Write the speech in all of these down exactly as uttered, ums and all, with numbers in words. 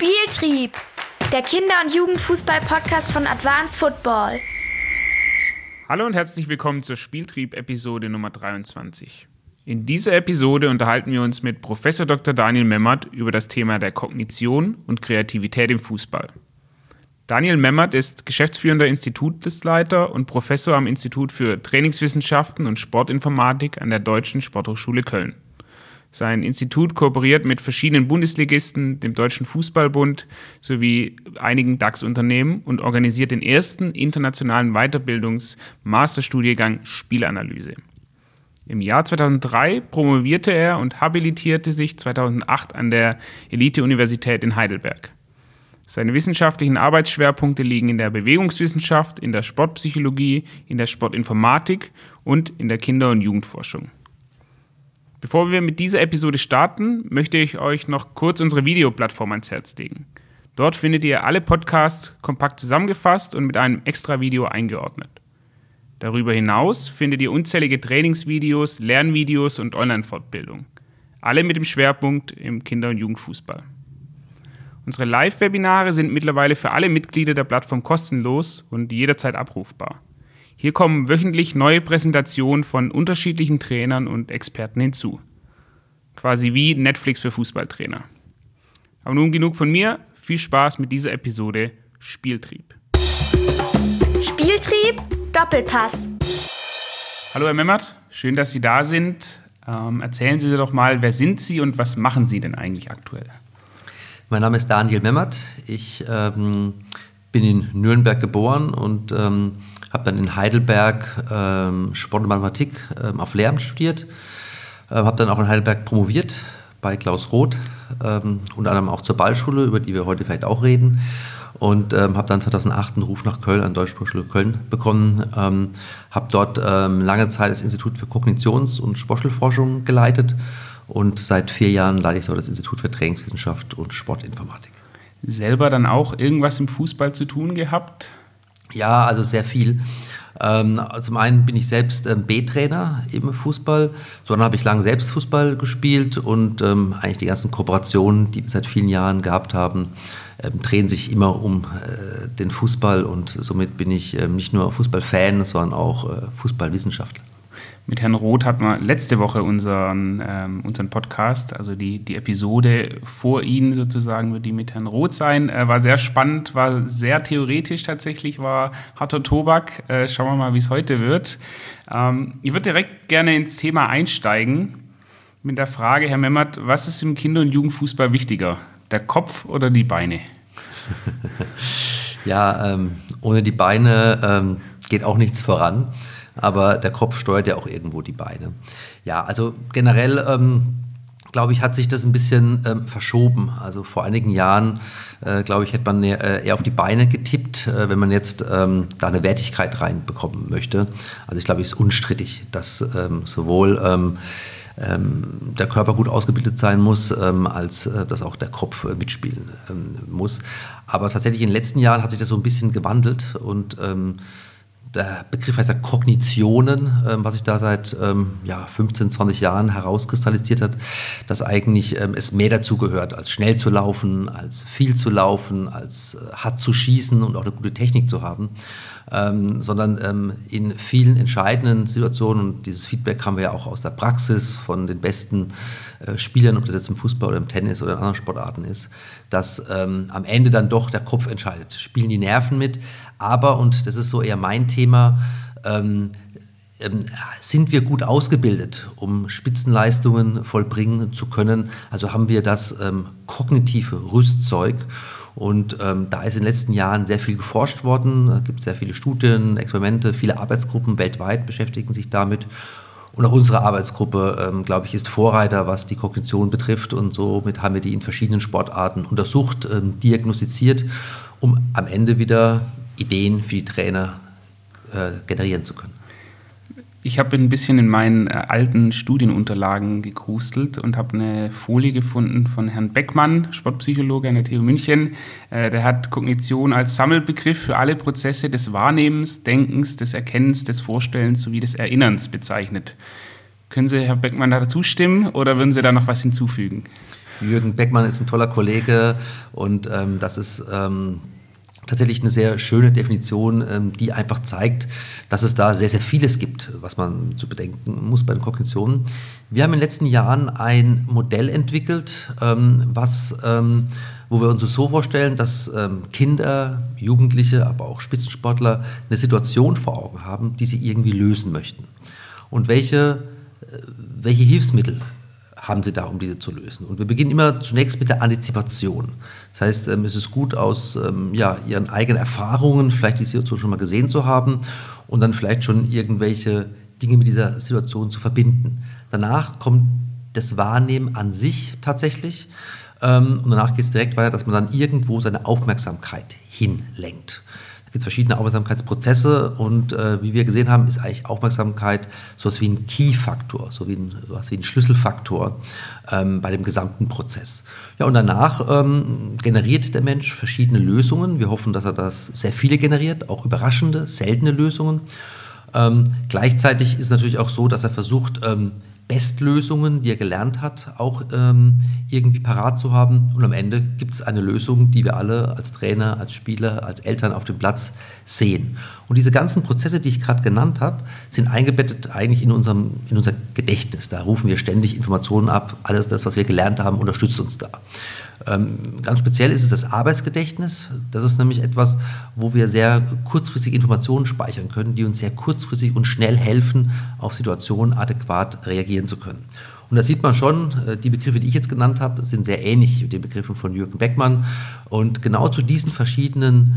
Spieltrieb, der Kinder- und Jugendfußball-Podcast von Advanced Football. Hallo und herzlich willkommen zur Spieltrieb-Episode Nummer dreiundzwanzig. In dieser Episode unterhalten wir uns mit Professor Doktor Daniel Memmert über das Thema der Kognition und Kreativität im Fußball. Daniel Memmert ist geschäftsführender Institutsleiter und Professor am Institut für Trainingswissenschaften und Sportinformatik an der Deutschen Sporthochschule Köln. Sein Institut kooperiert mit verschiedenen Bundesligisten, dem Deutschen Fußballbund sowie einigen DAX-Unternehmen und organisiert den ersten internationalen Weiterbildungs-Masterstudiengang Spielanalyse. Im Jahr zweitausenddrei promovierte er und habilitierte sich zweitausendacht an der Elite-Universität in Heidelberg. Seine wissenschaftlichen Arbeitsschwerpunkte liegen in der Bewegungswissenschaft, in der Sportpsychologie, in der Sportinformatik und in der Kinder- und Jugendforschung. Bevor wir mit dieser Episode starten, möchte ich euch noch kurz unsere Videoplattform ans Herz legen. Dort findet ihr alle Podcasts kompakt zusammengefasst und mit einem extra Video eingeordnet. Darüber hinaus findet ihr unzählige Trainingsvideos, Lernvideos und Online-Fortbildung. Alle mit dem Schwerpunkt im Kinder- und Jugendfußball. Unsere Live-Webinare sind mittlerweile für alle Mitglieder der Plattform kostenlos und jederzeit abrufbar. Hier kommen wöchentlich neue Präsentationen von unterschiedlichen Trainern und Experten hinzu. Quasi wie Netflix für Fußballtrainer. Aber nun genug von mir. Viel Spaß mit dieser Episode Spieltrieb. Spieltrieb, Doppelpass. Hallo Herr Memmert, schön, dass Sie da sind. Ähm, erzählen Sie doch mal, wer sind Sie und was machen Sie denn eigentlich aktuell? Mein Name ist Daniel Memmert. Ich ähm, bin in Nürnberg geboren und ähm, habe dann in Heidelberg ähm, Sport und Mathematik ähm, auf Lehramt studiert. Äh, habe dann auch in Heidelberg promoviert bei Klaus Roth, ähm, unter anderem auch zur Ballschule, über die wir heute vielleicht auch reden. Und ähm, habe dann zweitausendacht einen Ruf nach Köln an die Deutsche Sporthochschule Köln bekommen. Ähm, habe dort ähm, lange Zeit das Institut für Kognitions- und Sportforschung geleitet. Und seit vier Jahren leite ich so das Institut für Trainingswissenschaft und Sportinformatik. Selber dann auch irgendwas im Fußball zu tun gehabt? Ja, also sehr viel. Ähm, zum einen bin ich selbst ähm, B-Trainer im Fußball, so dann habe ich lange selbst Fußball gespielt und ähm, eigentlich die ganzen Kooperationen, die wir seit vielen Jahren gehabt haben, ähm, drehen sich immer um äh, den Fußball und somit bin ich ähm, nicht nur Fußballfan, sondern auch äh, Fußballwissenschaftler. Mit Herrn Roth hatten wir letzte Woche unseren, ähm, unseren Podcast, also die, die Episode vor Ihnen sozusagen wird die mit Herrn Roth sein. Äh, war sehr spannend, war sehr theoretisch tatsächlich, war harter Tobak. Äh, schauen wir mal, wie es heute wird. Ähm, ich würde direkt gerne ins Thema einsteigen mit der Frage, Herr Memmert, was ist im Kinder- und Jugendfußball wichtiger, der Kopf oder die Beine? Ja, ähm, ohne die Beine ähm, geht auch nichts voran. Aber der Kopf steuert ja auch irgendwo die Beine. Ja, also generell, ähm, glaube ich, hat sich das ein bisschen ähm, verschoben. Also vor einigen Jahren, äh, glaube ich, hätte man eher, eher auf die Beine getippt, äh, wenn man jetzt ähm, da eine Wertigkeit reinbekommen möchte. Also ich glaube, es ist unstrittig, dass ähm, sowohl ähm, ähm, der Körper gut ausgebildet sein muss, ähm, als äh, dass auch der Kopf äh, mitspielen ähm, muss. Aber tatsächlich in den letzten Jahren hat sich das so ein bisschen gewandelt und ähm, der Begriff heißt ja Kognitionen, ähm, was sich da seit ähm, ja, fünfzehn, zwanzig Jahren herauskristallisiert hat, dass eigentlich ähm, es mehr dazu gehört, als schnell zu laufen, als viel zu laufen, als äh, hart zu schießen und auch eine gute Technik zu haben, ähm, sondern ähm, in vielen entscheidenden Situationen, und dieses Feedback haben wir ja auch aus der Praxis von den besten äh, Spielern, ob das jetzt im Fußball oder im Tennis oder in anderen Sportarten ist, dass ähm, am Ende dann doch der Kopf entscheidet. Spielen die Nerven mit, aber, und das ist so eher mein Thema, ähm, ähm, sind wir gut ausgebildet, um Spitzenleistungen vollbringen zu können? Also haben wir das ähm, kognitive Rüstzeug? Und ähm, da ist in den letzten Jahren sehr viel geforscht worden. Es gibt sehr viele Studien, Experimente, viele Arbeitsgruppen weltweit beschäftigen sich damit. Und auch unsere Arbeitsgruppe, ähm, glaube ich, ist Vorreiter, was die Kognition betrifft. Und somit haben wir die in verschiedenen Sportarten untersucht, ähm, diagnostiziert, um am Ende wieder Ideen für die Trainer äh, generieren zu können. Ich habe ein bisschen in meinen äh, alten Studienunterlagen gekrustelt und habe eine Folie gefunden von Herrn Beckmann, Sportpsychologe an der T U München. Äh, der hat Kognition als Sammelbegriff für alle Prozesse des Wahrnehmens, Denkens, des Erkennens, des Vorstellens sowie des Erinnerns bezeichnet. Können Sie, Herr Beckmann, da zustimmen oder würden Sie da noch was hinzufügen? Jürgen Beckmann ist ein toller Kollege und ähm, das ist ähm, tatsächlich eine sehr schöne Definition, ähm, die einfach zeigt, dass es da sehr, sehr vieles gibt, was man zu bedenken muss bei den Kognitionen. Wir haben in den letzten Jahren ein Modell entwickelt, ähm, was, ähm, wo wir uns so vorstellen, dass ähm, Kinder, Jugendliche, aber auch Spitzensportler eine Situation vor Augen haben, die sie irgendwie lösen möchten. Und welche, äh, welche Hilfsmittel haben sie da, um diese zu lösen. Und wir beginnen immer zunächst mit der Antizipation. Das heißt, ähm, es ist gut, aus ähm, ja, ihren eigenen Erfahrungen vielleicht die Situation schon mal gesehen zu haben und dann vielleicht schon irgendwelche Dinge mit dieser Situation zu verbinden. Danach kommt das Wahrnehmen an sich tatsächlich ähm, und danach geht es direkt weiter, dass man dann irgendwo seine Aufmerksamkeit hinlenkt. Es gibt verschiedene Aufmerksamkeitsprozesse und äh, wie wir gesehen haben, ist eigentlich Aufmerksamkeit so etwas wie ein Key-Faktor, so wie ein, so etwas wie ein Schlüsselfaktor ähm, bei dem gesamten Prozess. Ja, und danach ähm, generiert der Mensch verschiedene Lösungen. Wir hoffen, dass er das sehr viele generiert, auch überraschende, seltene Lösungen. Ähm, gleichzeitig ist es natürlich auch so, dass er versucht, ähm, Bestlösungen, die er gelernt hat, auch ähm, irgendwie parat zu haben. Und am Ende gibt es eine Lösung, die wir alle als Trainer, als Spieler, als Eltern auf dem Platz sehen. Und diese ganzen Prozesse, die ich gerade genannt habe, sind eingebettet eigentlich in unserem, in unser Gedächtnis. Da rufen wir ständig Informationen ab. Alles das, was wir gelernt haben, unterstützt uns da. Ähm, ganz speziell ist es das Arbeitsgedächtnis. Das ist nämlich etwas, wo wir sehr kurzfristig Informationen speichern können, die uns sehr kurzfristig und schnell helfen, auf Situationen adäquat reagieren zu können. Und da sieht man schon, die Begriffe, die ich jetzt genannt habe, sind sehr ähnlich mit den Begriffen von Jürgen Beckmann. Und genau zu diesen verschiedenen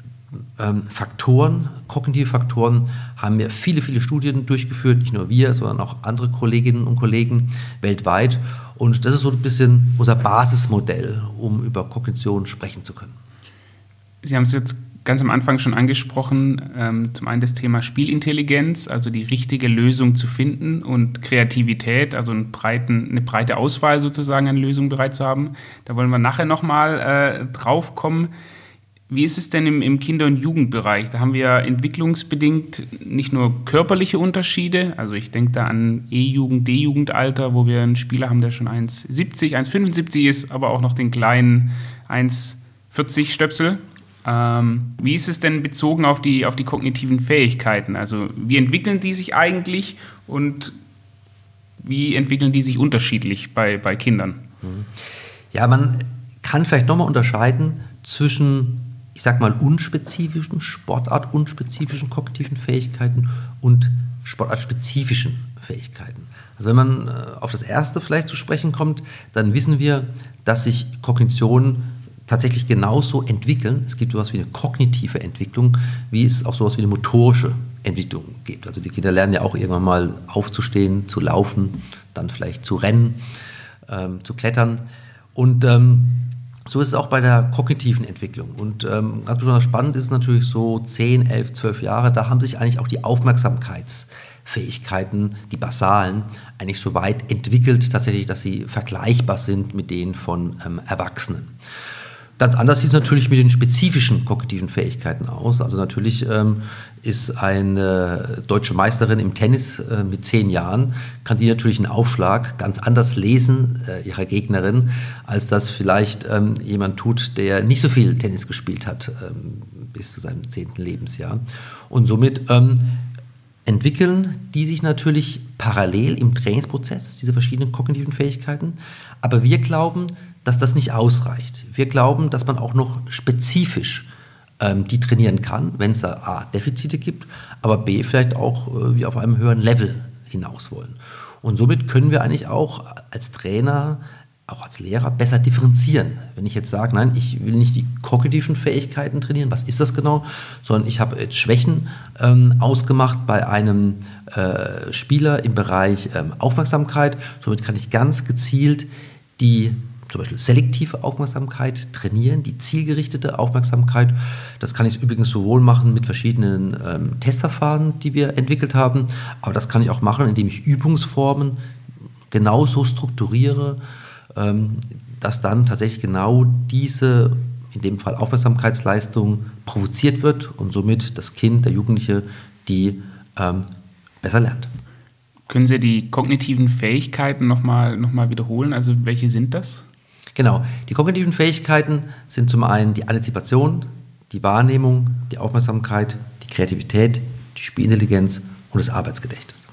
ähm, Faktoren, kognitive Faktoren, haben wir viele, viele Studien durchgeführt, nicht nur wir, sondern auch andere Kolleginnen und Kollegen weltweit. Und das ist so ein bisschen unser Basismodell, um über Kognition sprechen zu können. Sie haben es jetzt ganz am Anfang schon angesprochen, ähm, zum einen das Thema Spielintelligenz, also die richtige Lösung zu finden und Kreativität, also einen breiten, eine breite Auswahl sozusagen an Lösungen bereit zu haben. Da wollen wir nachher nochmal äh, drauf kommen. Wie ist es denn im, im Kinder- und Jugendbereich? Da haben wir entwicklungsbedingt nicht nur körperliche Unterschiede, also ich denke da an E-Jugend, D-Jugendalter, wo wir einen Spieler haben, der schon eins Komma siebzig, eins Komma fünfundsiebzig ist, aber auch noch den kleinen eins Komma vierzig Stöpsel. Ähm, wie ist es denn bezogen auf die, auf die kognitiven Fähigkeiten? Also wie entwickeln die sich eigentlich und wie entwickeln die sich unterschiedlich bei, bei Kindern? Ja, man kann vielleicht nochmal unterscheiden zwischen, ich sag mal, unspezifischen, sportartunspezifischen kognitiven Fähigkeiten und sportartspezifischen Fähigkeiten. Also wenn man auf das erste vielleicht zu sprechen kommt, dann wissen wir, dass sich Kognition tatsächlich genauso entwickeln. Es gibt sowas wie eine kognitive Entwicklung, wie es auch sowas wie eine motorische Entwicklung gibt. Also die Kinder lernen ja auch irgendwann mal aufzustehen, zu laufen, dann vielleicht zu rennen, ähm, zu klettern. Und ähm, so ist es auch bei der kognitiven Entwicklung. Und ähm, ganz besonders spannend ist es natürlich so zehn, elf, zwölf Jahre, da haben sich eigentlich auch die Aufmerksamkeitsfähigkeiten, die basalen, eigentlich so weit entwickelt, tatsächlich, dass sie vergleichbar sind mit denen von ähm, Erwachsenen. Ganz anders sieht es natürlich mit den spezifischen kognitiven Fähigkeiten aus. Also natürlich ähm, ist eine deutsche Meisterin im Tennis äh, mit zehn Jahren, kann die natürlich einen Aufschlag ganz anders lesen, äh, ihrer Gegnerin, als das vielleicht ähm, jemand tut, der nicht so viel Tennis gespielt hat ähm, bis zu seinem zehnten Lebensjahr. Und somit ähm, entwickeln die sich natürlich parallel im Trainingsprozess, diese verschiedenen kognitiven Fähigkeiten. Aber wir glauben, dass das nicht ausreicht. Wir glauben, dass man auch noch spezifisch ähm, die trainieren kann, wenn es da A, Defizite gibt, aber B, vielleicht auch äh, wir auf einem höheren Level hinaus wollen. Und somit können wir eigentlich auch als Trainer, auch als Lehrer besser differenzieren. Wenn ich jetzt sage, nein, ich will nicht die kognitiven Fähigkeiten trainieren, was ist das genau, sondern ich habe jetzt Schwächen ähm, ausgemacht bei einem äh, Spieler im Bereich ähm, Aufmerksamkeit, somit kann ich ganz gezielt die zum Beispiel selektive Aufmerksamkeit trainieren, die zielgerichtete Aufmerksamkeit. Das kann ich übrigens sowohl machen mit verschiedenen ähm, Testverfahren, die wir entwickelt haben, aber das kann ich auch machen, indem ich Übungsformen genauso strukturiere, ähm, dass dann tatsächlich genau diese, in dem Fall Aufmerksamkeitsleistung, provoziert wird und somit das Kind, der Jugendliche, die ähm, besser lernt. Können Sie die kognitiven Fähigkeiten nochmal noch mal wiederholen? Also welche sind das? Genau. Die kognitiven Fähigkeiten sind zum einen die Antizipation, die Wahrnehmung, die Aufmerksamkeit, die Kreativität, die Spielintelligenz und das Arbeitsgedächtnis.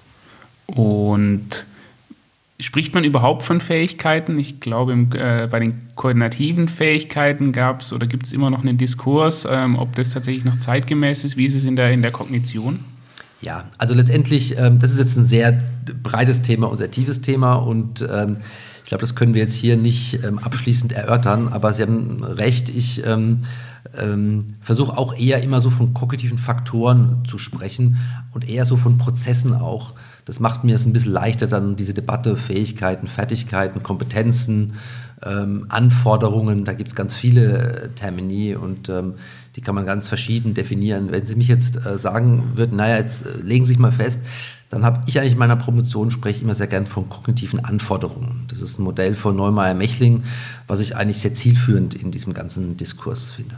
Und spricht man überhaupt von Fähigkeiten? Ich glaube, im, äh, bei den koordinativen Fähigkeiten gab es oder gibt es immer noch einen Diskurs, ähm, ob das tatsächlich noch zeitgemäß ist. Wie ist es in der, in der Kognition? Ja, also letztendlich, ähm, das ist jetzt ein sehr breites Thema und sehr tiefes Thema und ähm, ich glaube, das können wir jetzt hier nicht ähm, abschließend erörtern, aber Sie haben recht, ich ähm, ähm, versuche auch eher immer so von kognitiven Faktoren zu sprechen und eher so von Prozessen auch. Das macht mir es ein bisschen leichter, dann diese Debatte, Fähigkeiten, Fertigkeiten, Kompetenzen, ähm, Anforderungen, da gibt es ganz viele äh, Termini und ähm, die kann man ganz verschieden definieren. Wenn Sie mich jetzt äh, sagen würden, naja, jetzt äh, legen Sie sich mal fest, dann habe ich eigentlich in meiner Promotion, spreche ich immer sehr gern von kognitiven Anforderungen. Das ist ein Modell von Neumeyer-Mechling, was ich eigentlich sehr zielführend in diesem ganzen Diskurs finde.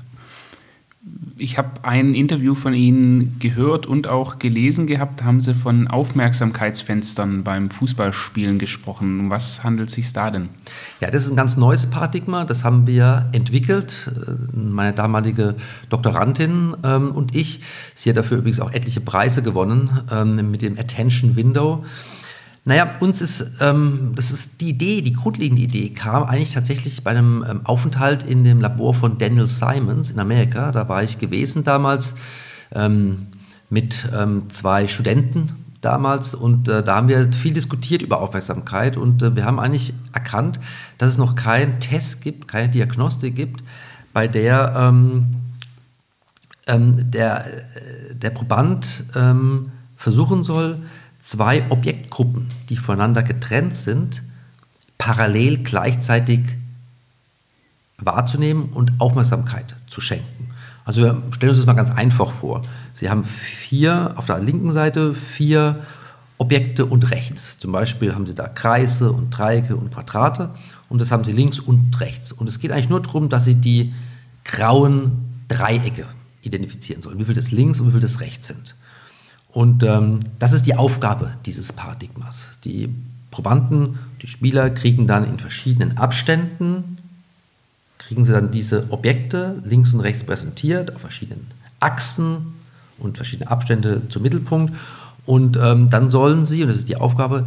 Ich habe ein Interview von Ihnen gehört und auch gelesen gehabt. Da haben Sie von Aufmerksamkeitsfenstern beim Fußballspielen gesprochen. Um was handelt es sich da denn? Ja, das ist ein ganz neues Paradigma. Das haben wir entwickelt. Meine damalige Doktorandin ähm, und ich. Sie hat dafür übrigens auch etliche Preise gewonnen ähm, mit dem Attention Window. Naja, uns ist, ähm, das ist die Idee, die grundlegende Idee kam eigentlich tatsächlich bei einem ähm, Aufenthalt in dem Labor von Daniel Simons in Amerika. Da war ich gewesen damals ähm, mit ähm, zwei Studenten damals und äh, da haben wir viel diskutiert über Aufmerksamkeit und äh, wir haben eigentlich erkannt, dass es noch keinen Test gibt, keine Diagnostik gibt, bei der ähm, ähm, der, der Proband ähm, versuchen soll, zwei Objektgruppen, die voneinander getrennt sind, parallel gleichzeitig wahrzunehmen und Aufmerksamkeit zu schenken. Also wir stellen uns das mal ganz einfach vor. Sie haben vier, auf der linken Seite vier Objekte und rechts. Zum Beispiel haben Sie da Kreise und Dreiecke und Quadrate und das haben Sie links und rechts. Und es geht eigentlich nur darum, dass Sie die grauen Dreiecke identifizieren sollen, wie viel das links und wie viel das rechts sind. Und ähm, das ist die Aufgabe dieses Paradigmas. Die Probanden, die Spieler kriegen dann in verschiedenen Abständen, kriegen sie dann diese Objekte links und rechts präsentiert, auf verschiedenen Achsen und verschiedene Abstände zum Mittelpunkt. Und ähm, dann sollen sie, und das ist die Aufgabe,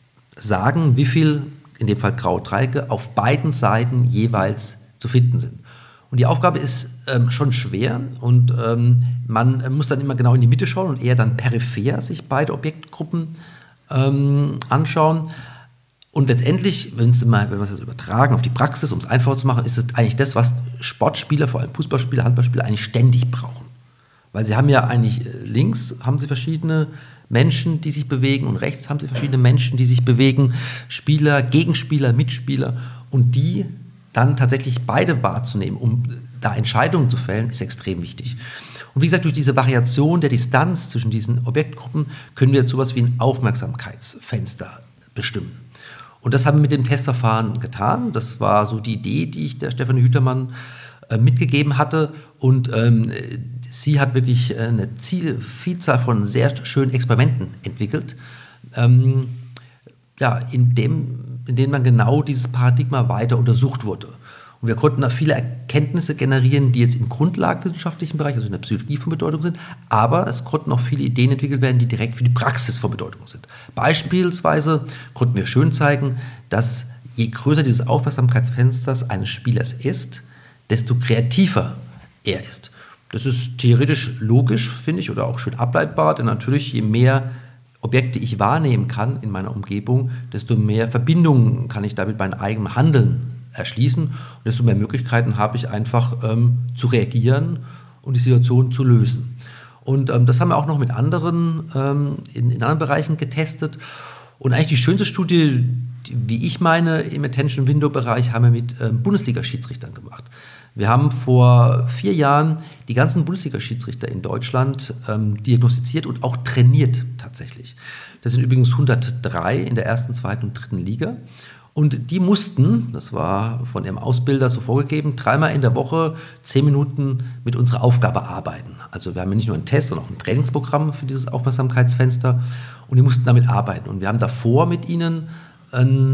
sagen, wie viel, in dem Fall graue Dreiecke, auf beiden Seiten jeweils zu finden sind. Und die Aufgabe ist ähm, schon schwer und ähm, man muss dann immer genau in die Mitte schauen und eher dann peripher sich beide Objektgruppen ähm, anschauen. Und letztendlich, wenn wir es jetzt übertragen auf die Praxis, um es einfacher zu machen, ist es eigentlich das, was Sportspieler, vor allem Fußballspieler, Handballspieler eigentlich ständig brauchen. Weil sie haben ja eigentlich links haben sie verschiedene Menschen, die sich bewegen und rechts haben sie verschiedene Menschen, die sich bewegen, Spieler, Gegenspieler, Mitspieler und die dann tatsächlich beide wahrzunehmen, um da Entscheidungen zu fällen, ist extrem wichtig. Und wie gesagt, durch diese Variation der Distanz zwischen diesen Objektgruppen können wir jetzt sowas wie ein Aufmerksamkeitsfenster bestimmen. Und das haben wir mit dem Testverfahren getan. Das war so die Idee, die ich der Stefanie Hütermann äh, mitgegeben hatte. Und ähm, sie hat wirklich eine Ziel, Vielzahl von sehr schönen Experimenten entwickelt, ähm, ja, in dem in denen man genau dieses Paradigma weiter untersucht wurde. Und wir konnten da viele Erkenntnisse generieren, die jetzt im grundlagenwissenschaftlichen Bereich, also in der Psychologie von Bedeutung sind, aber es konnten auch viele Ideen entwickelt werden, die direkt für die Praxis von Bedeutung sind. Beispielsweise konnten wir schön zeigen, dass je größer dieses Aufmerksamkeitsfensters eines Spielers ist, desto kreativer er ist. Das ist theoretisch logisch, finde ich, oder auch schön ableitbar, denn natürlich je mehr Objekte ich wahrnehmen kann in meiner Umgebung, desto mehr Verbindungen kann ich damit mein eigenes Handeln erschließen und desto mehr Möglichkeiten habe ich einfach ähm, zu reagieren und die Situation zu lösen. Und ähm, das haben wir auch noch mit anderen, ähm, in, in anderen Bereichen getestet. Und eigentlich die schönste Studie, die, wie ich meine, im Attention-Window-Bereich haben wir mit ähm, Bundesliga-Schiedsrichtern gemacht. Wir haben vor vier Jahren die ganzen Bundesliga-Schiedsrichter in Deutschland ähm, diagnostiziert und auch trainiert tatsächlich. Das sind übrigens hundertdrei in der ersten, zweiten und dritten Liga. Und die mussten, das war von ihrem Ausbilder so vorgegeben, dreimal in der Woche zehn Minuten mit unserer Aufgabe arbeiten. Also wir haben ja nicht nur einen Test, sondern auch ein Trainingsprogramm für dieses Aufmerksamkeitsfenster und die mussten damit arbeiten. Und wir haben davor mit ihnen ein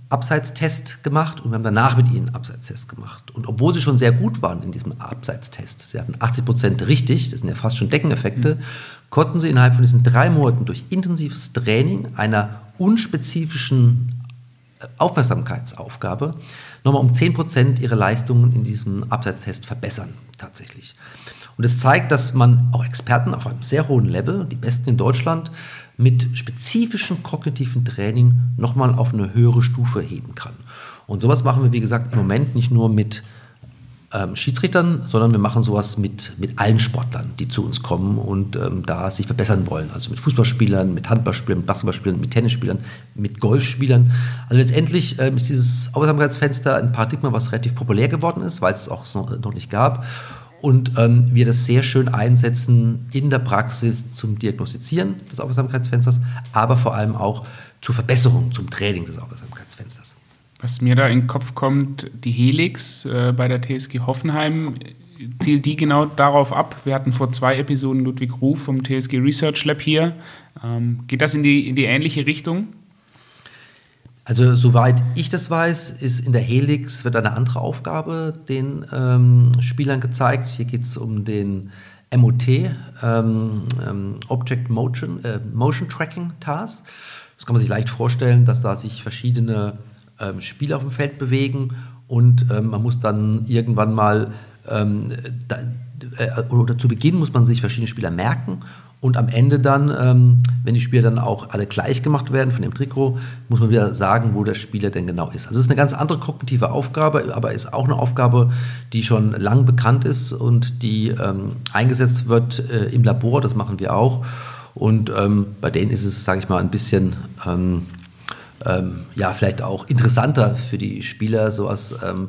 Abseitstest gemacht und wir haben danach mit ihnen einen Abseitstest gemacht. Und obwohl sie schon sehr gut waren in diesem Abseitstest, sie hatten achtzig Prozent richtig, das sind ja fast schon Deckeneffekte, mhm. konnten sie innerhalb von diesen drei Monaten durch intensives Training einer unspezifischen Aufmerksamkeitsaufgabe nochmal um zehn Prozent ihre Leistungen in diesem Abseitstest verbessern tatsächlich. Und es zeigt, dass man auch Experten auf einem sehr hohen Level, die Besten in Deutschland, mit spezifischem kognitiven Training nochmal auf eine höhere Stufe heben kann. Und sowas machen wir, wie gesagt, im Moment nicht nur mit ähm, Schiedsrichtern, sondern wir machen sowas mit, mit allen Sportlern, die zu uns kommen und ähm, da sich verbessern wollen. Also mit Fußballspielern, mit Handballspielern, mit Basketballspielern, mit Tennisspielern, mit Golfspielern. Also letztendlich ähm, ist dieses Aufmerksamkeitsfenster ein Paradigma, was relativ populär geworden ist, weil es es auch noch, noch nicht gab. Und ähm, wir das sehr schön einsetzen in der Praxis zum Diagnostizieren des Aufmerksamkeitsfensters, aber vor allem auch zur Verbesserung, zum Training des Aufmerksamkeitsfensters. Was mir da in den Kopf kommt, die Helix äh, bei der T S G Hoffenheim, zielt die genau darauf ab? Wir hatten vor zwei Episoden Ludwig Ruf vom T S G Research Lab hier. Ähm, geht das in die, in die ähnliche Richtung? Also soweit ich das weiß, ist in der Helix wird eine andere Aufgabe den ähm, Spielern gezeigt. Hier geht es um den M O T, ähm, ähm, Object Motion, äh, Motion Tracking Task. Das kann man sich leicht vorstellen, dass da sich verschiedene ähm, Spieler auf dem Feld bewegen und ähm, man muss dann irgendwann mal, ähm, da, äh, oder zu Beginn muss man sich verschiedene Spieler merken. Und am Ende dann, ähm, wenn die Spieler dann auch alle gleich gemacht werden von dem Trikot, muss man wieder sagen, wo der Spieler denn genau ist. Also es ist eine ganz andere kognitive Aufgabe, aber ist auch eine Aufgabe, die schon lang bekannt ist und die ähm, eingesetzt wird äh, im Labor, das machen wir auch. Und ähm, bei denen ist es, sage ich mal, ein bisschen, ähm, ähm, ja, vielleicht auch interessanter für die Spieler, sowas ähm,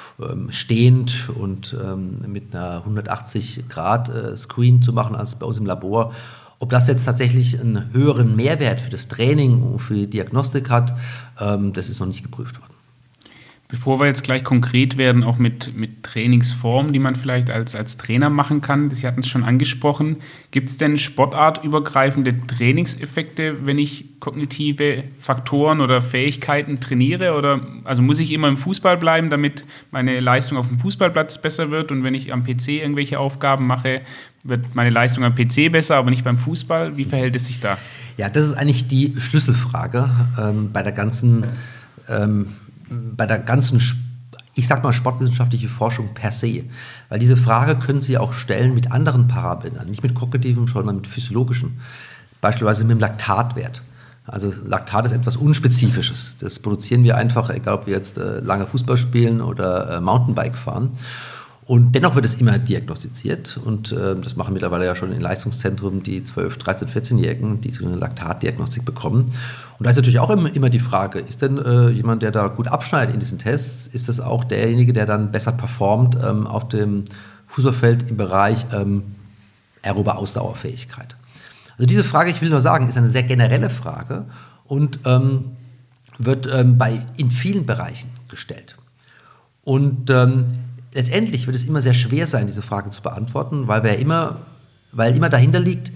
stehend und ähm, mit einer hundertachtzig Grad äh, Screen zu machen als bei uns im Labor. Ob das jetzt tatsächlich einen höheren Mehrwert für das Training und für die Diagnostik hat, ähm, das ist noch nicht geprüft worden. Bevor wir jetzt gleich konkret werden, auch mit, mit Trainingsformen, die man vielleicht als, als Trainer machen kann, Sie hatten es schon angesprochen, gibt es denn sportartübergreifende Trainingseffekte, wenn ich kognitive Faktoren oder Fähigkeiten trainiere? Oder also muss ich immer im Fußball bleiben, damit meine Leistung auf dem Fußballplatz besser wird? Und wenn ich am P C irgendwelche Aufgaben mache, wird meine Leistung am P C besser, aber nicht beim Fußball? Wie verhält es sich da? Ja, das ist eigentlich die Schlüsselfrage ähm, bei der ganzen ähm, bei der ganzen, ich sag mal, sportwissenschaftliche Forschung per se. Weil diese Frage können Sie auch stellen mit anderen Parametern, nicht mit kognitiven, sondern mit physiologischen. Beispielsweise mit dem Laktatwert. Also Laktat ist etwas Unspezifisches. Das produzieren wir einfach, egal ob wir jetzt äh, lange Fußball spielen oder äh, Mountainbike fahren. Und dennoch wird es immer diagnostiziert und äh, das machen mittlerweile ja schon in Leistungszentren die zwölf-, dreizehn-, vierzehnjährigen, die so eine Laktatdiagnostik bekommen. Und da ist natürlich auch immer, immer die Frage, ist denn äh, jemand, der da gut abschneidet in diesen Tests, ist das auch derjenige, der dann besser performt ähm, auf dem Fußballfeld im Bereich ähm, aerobe Ausdauerfähigkeit? Also diese Frage, ich will nur sagen, ist eine sehr generelle Frage und ähm, wird ähm, bei, in vielen Bereichen gestellt. Und ähm, letztendlich wird es immer sehr schwer sein, diese Frage zu beantworten, weil wir immer, weil immer dahinter liegt,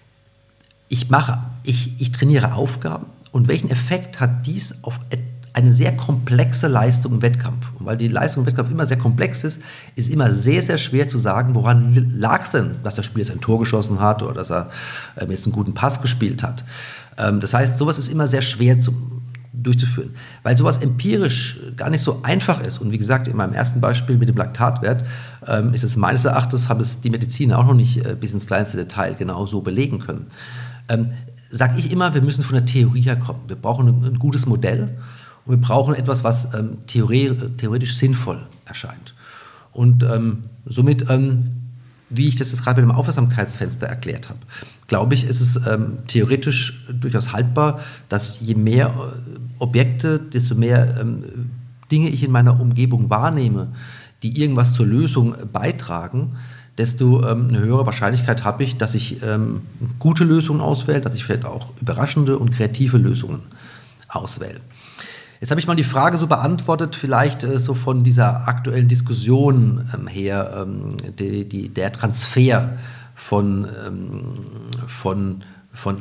ich mache, ich, ich trainiere Aufgaben und welchen Effekt hat dies auf eine sehr komplexe Leistung im Wettkampf? Und weil die Leistung im Wettkampf immer sehr komplex ist, ist immer sehr, sehr schwer zu sagen, woran lag es denn, dass der Spieler jetzt ein Tor geschossen hat oder dass er ähm, jetzt einen guten Pass gespielt hat. Ähm, das heißt, sowas ist immer sehr schwer zu durchzuführen, weil sowas empirisch gar nicht so einfach ist. Und wie gesagt, in meinem ersten Beispiel mit dem Laktatwert ähm, ist es meines Erachtens, haben es die Mediziner auch noch nicht äh, bis ins kleinste Detail genau so belegen können. Ähm, sag ich immer, wir müssen von der Theorie herkommen. Wir brauchen ein, ein gutes Modell und wir brauchen etwas, was ähm, theore theoretisch sinnvoll erscheint. Und ähm, somit, ähm, wie ich das jetzt gerade mit dem Aufmerksamkeitsfenster erklärt habe, glaube ich, ist es ähm, theoretisch durchaus haltbar, dass je mehr äh, Objekte, desto mehr ähm, Dinge ich in meiner Umgebung wahrnehme, die irgendwas zur Lösung beitragen, desto ähm, eine höhere Wahrscheinlichkeit habe ich, dass ich ähm, gute Lösungen auswähle, dass ich vielleicht auch überraschende und kreative Lösungen auswähle. Jetzt habe ich mal die Frage so beantwortet, vielleicht äh, so von dieser aktuellen Diskussion ähm, her, ähm, die, die, der Transfer von, ähm, von, von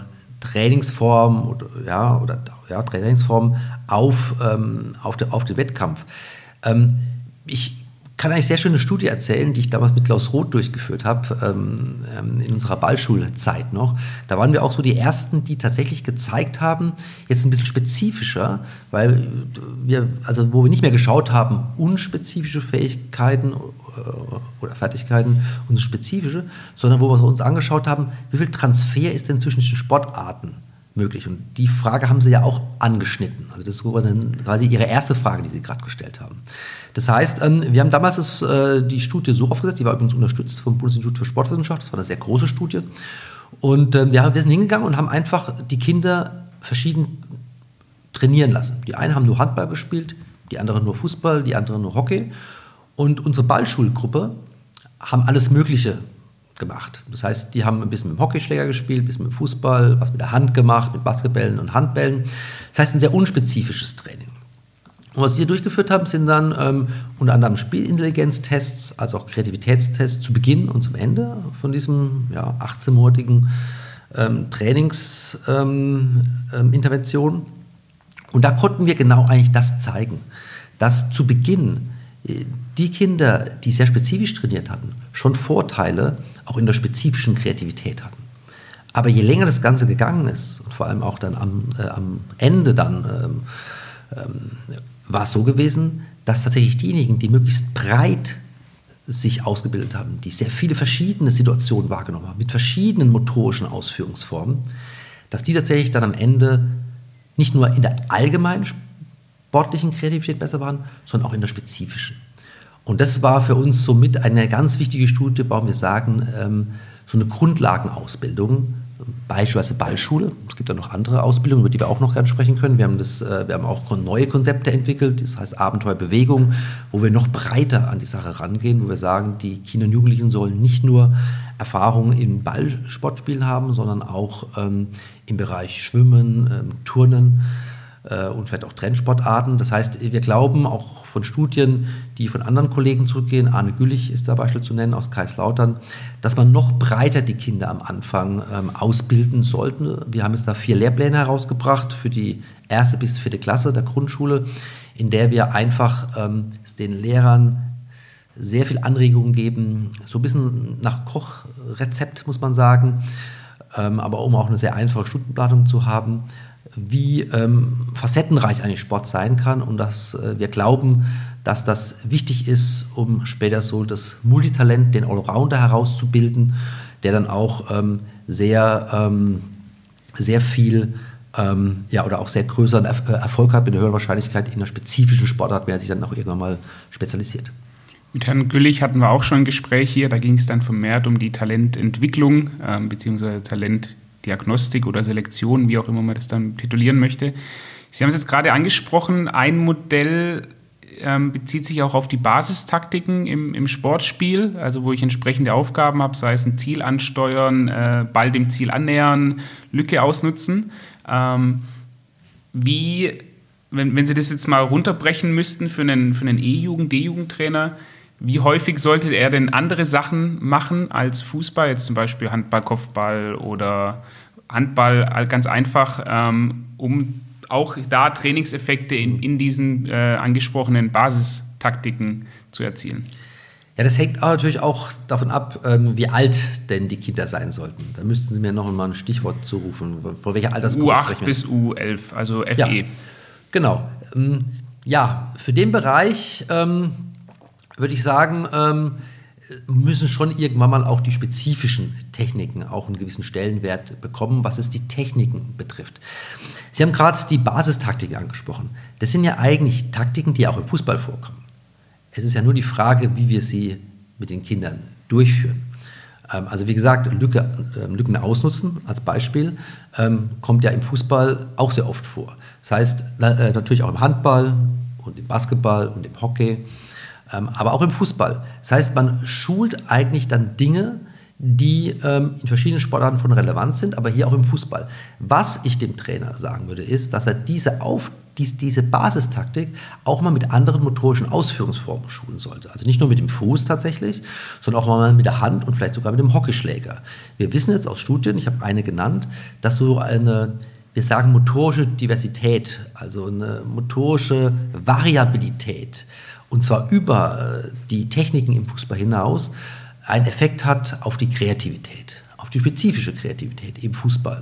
Trainingsform oder, ja, oder ja, Trainingsform auf, ähm, auf, de, auf den Wettkampf. Ähm, ich kann eigentlich sehr schöne Studie erzählen, die ich damals mit Klaus Roth durchgeführt habe, ähm, in unserer Ballschulzeit noch. Da waren wir auch so die Ersten, die tatsächlich gezeigt haben, jetzt ein bisschen spezifischer, weil wir, also wo wir nicht mehr geschaut haben, unspezifische Fähigkeiten oder Fertigkeiten und spezifische, sondern wo wir uns angeschaut haben, wie viel Transfer ist denn zwischen den Sportarten möglich? Und die Frage haben sie ja auch angeschnitten. Also das war dann gerade ihre erste Frage, die sie gerade gestellt haben. Das heißt, wir haben damals das, die Studie so aufgesetzt, die war übrigens unterstützt vom Bundesinstitut für Sportwissenschaft, das war eine sehr große Studie. Und wir sind hingegangen und haben einfach die Kinder verschieden trainieren lassen. Die einen haben nur Handball gespielt, die anderen nur Fußball, die anderen nur Hockey. Und unsere Ballschulgruppe haben alles Mögliche gemacht. Das heißt, die haben ein bisschen mit dem Hockeyschläger gespielt, ein bisschen mit dem Fußball, was mit der Hand gemacht, mit Basketballen und Handbällen. Das heißt, ein sehr unspezifisches Training. Und was wir durchgeführt haben, sind dann ähm, unter anderem Spielintelligenztests, als auch Kreativitätstests zu Beginn und zum Ende von diesem ja, achtzehnmonatigen ähm, Trainingsintervention. Ähm, ähm, und da konnten wir genau eigentlich das zeigen, dass zu Beginn die Kinder, die sehr spezifisch trainiert hatten, schon Vorteile auch in der spezifischen Kreativität hatten. Aber je länger das Ganze gegangen ist, und vor allem auch dann am, äh, am Ende dann, ähm, ähm, war es so gewesen, dass tatsächlich diejenigen, die möglichst breit sich ausgebildet haben, die sehr viele verschiedene Situationen wahrgenommen haben, mit verschiedenen motorischen Ausführungsformen, dass die tatsächlich dann am Ende nicht nur in der allgemeinen sportlichen Kreativität besser waren, sondern auch in der spezifischen. Und das war für uns somit eine ganz wichtige Studie, warum wir sagen, ähm, so eine Grundlagenausbildung, beispielsweise Ballschule. Es gibt ja noch andere Ausbildungen, über die wir auch noch gerne sprechen können. Wir haben, das, äh, wir haben auch neue Konzepte entwickelt, das heißt Abenteuerbewegung, wo wir noch breiter an die Sache rangehen, wo wir sagen, die Kinder und Jugendlichen sollen nicht nur Erfahrungen im Ballsportspielen haben, sondern auch ähm, im Bereich Schwimmen, ähm, Turnen äh, und vielleicht auch Trendsportarten. Das heißt, wir glauben auch von Studien, die von anderen Kollegen zurückgehen, Arne Güllich ist da Beispiel zu nennen aus Kaiserslautern, dass man noch breiter die Kinder am Anfang ähm, ausbilden sollte. Wir haben jetzt da vier Lehrpläne herausgebracht für die erste bis vierte Klasse der Grundschule, in der wir einfach ähm, den Lehrern sehr viel Anregungen geben, so ein bisschen nach Kochrezept, muss man sagen, ähm, aber um auch eine sehr einfache Stundenplanung zu haben, wie ähm, facettenreich eigentlich Sport sein kann und dass äh, wir glauben, dass das wichtig ist, um später so das Multitalent, den Allrounder herauszubilden, der dann auch ähm, sehr, ähm, sehr viel ähm, ja, oder auch sehr größeren Erf- Erfolg hat mit einer höheren Wahrscheinlichkeit in einer spezifischen Sportart, wer sich dann auch irgendwann mal spezialisiert. Mit Herrn Güllich hatten wir auch schon ein Gespräch hier, da ging es dann vermehrt um die Talententwicklung ähm, bzw. Talentdiagnostik oder Selektion, wie auch immer man das dann titulieren möchte. Sie haben es jetzt gerade angesprochen, ein Modell ähm, bezieht sich auch auf die Basistaktiken im, im Sportspiel, also wo ich entsprechende Aufgaben habe, sei es ein Ziel ansteuern, äh, Ball dem Ziel annähern, Lücke ausnutzen. Ähm, wie, wenn, wenn Sie das jetzt mal runterbrechen müssten für einen, für einen E-Jugend-, D-Jugendtrainer, wie häufig sollte er denn andere Sachen machen als Fußball, jetzt zum Beispiel Handball, Kopfball oder Handball ganz einfach, ähm, um auch da Trainingseffekte in, in diesen äh, angesprochenen Basistaktiken zu erzielen? Ja, das hängt auch natürlich auch davon ab, ähm, wie alt denn die Kinder sein sollten. Da müssten Sie mir noch mal ein Stichwort zurufen. Vor welcher Altersgruppe U acht sprechen wir? bis U elf, also F E. Ja, genau. Ähm, ja, für den Bereich ähm, würde ich sagen, ähm, müssen schon irgendwann mal auch die spezifischen Techniken auch einen gewissen Stellenwert bekommen, was es die Techniken betrifft. Sie haben gerade die Basistaktiken angesprochen. Das sind ja eigentlich Taktiken, die auch im Fußball vorkommen. Es ist ja nur die Frage, wie wir sie mit den Kindern durchführen. Ähm, also wie gesagt, Lücke, äh, Lücken ausnutzen als Beispiel ähm, kommt ja im Fußball auch sehr oft vor. Das heißt, äh, natürlich auch im Handball und im Basketball und im Hockey, ähm, aber auch im Fußball. Das heißt, man schult eigentlich dann Dinge, die ähm, in verschiedenen Sportarten von Relevanz sind, aber hier auch im Fußball. Was ich dem Trainer sagen würde, ist, dass er diese Aufgabe dies, diese Basistaktik auch mal mit anderen motorischen Ausführungsformen schulen sollte. Also nicht nur mit dem Fuß tatsächlich, sondern auch mal mit der Hand und vielleicht sogar mit dem Hockeyschläger. Wir wissen jetzt aus Studien, ich habe eine genannt, dass so eine, wir sagen motorische Diversität, also eine motorische Variabilität, und zwar über die Techniken im Fußball hinaus, einen Effekt hat auf die Kreativität, auf die spezifische Kreativität im Fußball.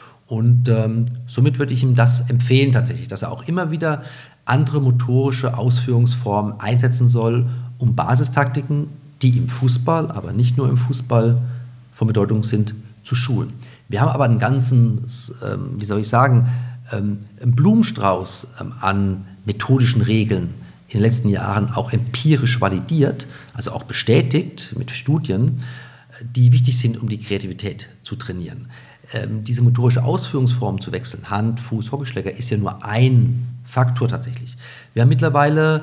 Und ähm, somit würde ich ihm das empfehlen tatsächlich, dass er auch immer wieder andere motorische Ausführungsformen einsetzen soll, um Basistaktiken, die im Fußball, aber nicht nur im Fußball von Bedeutung sind, zu schulen. Wir haben aber einen ganzen, ähm, wie soll ich sagen, ähm, einen Blumenstrauß ähm, an methodischen Regeln in den letzten Jahren auch empirisch validiert, also auch bestätigt mit Studien, die wichtig sind, um die Kreativität zu trainieren. Ähm, diese motorische Ausführungsform zu wechseln, Hand, Fuß, Hockeyschläger, ist ja nur ein Faktor tatsächlich. Wir haben mittlerweile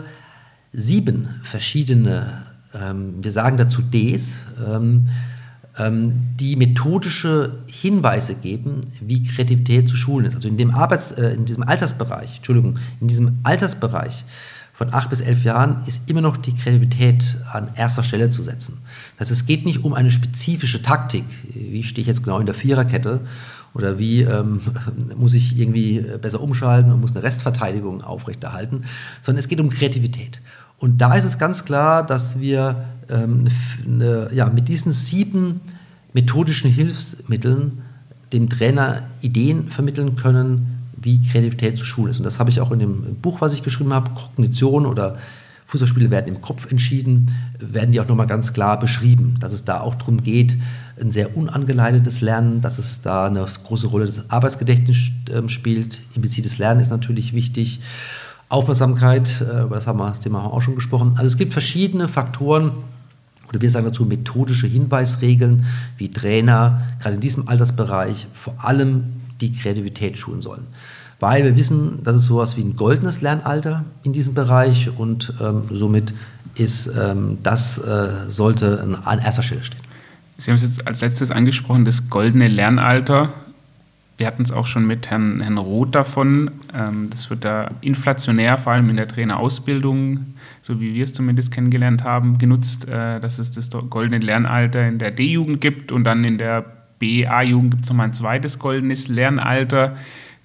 sieben verschiedene, ähm, wir sagen dazu Ds, ähm, ähm, die methodische Hinweise geben, wie Kreativität zu schulen ist. Also in dem Arbeits-, äh, in diesem Altersbereich, Entschuldigung, in diesem Altersbereich von acht bis elf Jahren ist immer noch die Kreativität an erster Stelle zu setzen. Das heißt, es geht nicht um eine spezifische Taktik, wie stehe ich jetzt genau in der Viererkette oder wie ähm, muss ich irgendwie besser umschalten und muss eine Restverteidigung aufrechterhalten, sondern es geht um Kreativität. Und da ist es ganz klar, dass wir ähm, eine, ja, mit diesen sieben methodischen Hilfsmitteln dem Trainer Ideen vermitteln können, wie Kreativität zu schulen ist. Und das habe ich auch in dem Buch, was ich geschrieben habe, Kognition oder Fußballspiele werden im Kopf entschieden, werden die auch nochmal ganz klar beschrieben, dass es da auch darum geht, ein sehr unangeleitetes Lernen, dass es da eine große Rolle des Arbeitsgedächtnisses äh, spielt. Implizites Lernen ist natürlich wichtig. Aufmerksamkeit, äh, über das haben wir, das Thema haben wir auch schon gesprochen. Also es gibt verschiedene Faktoren, oder wir sagen dazu methodische Hinweisregeln, wie Trainer, gerade in diesem Altersbereich, vor allem die Kreativität schulen sollen. Weil wir wissen, dass es sowas wie ein goldenes Lernalter in diesem Bereich und ähm, somit ist ähm, das äh, sollte an, an erster Stelle stehen. Sie haben es jetzt als letztes angesprochen, das goldene Lernalter. Wir hatten es auch schon mit Herrn, Herrn Roth davon. Ähm, das wird da inflationär, vor allem in der Trainerausbildung, so wie wir es zumindest kennengelernt haben, genutzt, äh, dass es das goldene Lernalter in der D-Jugend gibt und dann in der B A-Jugend gibt es nochmal ein zweites goldenes Lernalter.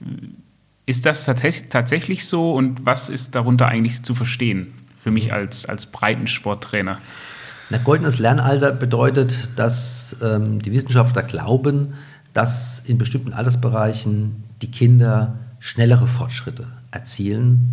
Ist das tatsächlich so und was ist darunter eigentlich zu verstehen für mich als, als Breitensporttrainer? Ein goldenes Lernalter bedeutet, dass ähm, die Wissenschaftler glauben, dass in bestimmten Altersbereichen die Kinder schnellere Fortschritte erzielen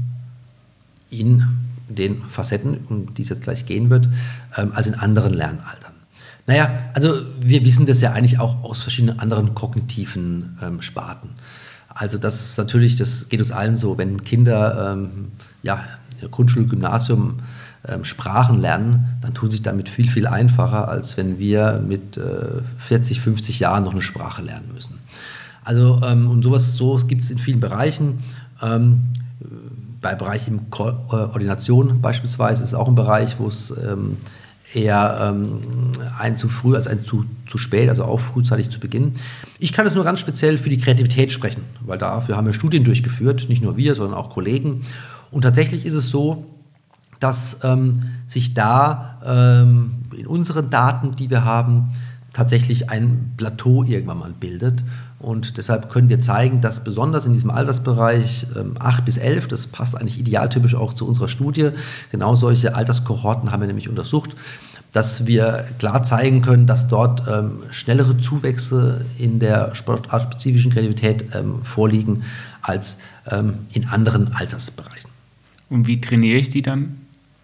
in den Facetten, um die es jetzt gleich gehen wird, ähm, als in anderen Lernaltern. Naja, also wir wissen das ja eigentlich auch aus verschiedenen anderen kognitiven ähm, Sparten. Also das ist natürlich, das geht uns allen so, wenn Kinder ähm, ja, in der Grundschule, Gymnasium ähm, Sprachen lernen, dann tun sich damit viel, viel einfacher, als wenn wir mit äh, vierzig, fünfzig Jahren noch eine Sprache lernen müssen. Also ähm, und sowas so gibt es in vielen Bereichen. Ähm, bei Bereich im Ko- äh, Ordination beispielsweise ist auch ein Bereich, wo es ähm, eher ähm, ein zu früh als ein zu, zu spät, also auch frühzeitig zu beginnen. Ich kann es nur ganz speziell für die Kreativität sprechen, weil dafür haben wir Studien durchgeführt, nicht nur wir, sondern auch Kollegen. Und tatsächlich ist es so, dass ähm, sich da ähm, in unseren Daten, die wir haben, tatsächlich ein Plateau irgendwann mal bildet. Und deshalb können wir zeigen, dass besonders in diesem Altersbereich ähm, acht bis elf, das passt eigentlich idealtypisch auch zu unserer Studie, genau solche Alterskohorten haben wir nämlich untersucht, dass wir klar zeigen können, dass dort ähm, schnellere Zuwächse in der sportartspezifischen Kreativität ähm, vorliegen als ähm, in anderen Altersbereichen. Und wie trainiere ich die dann?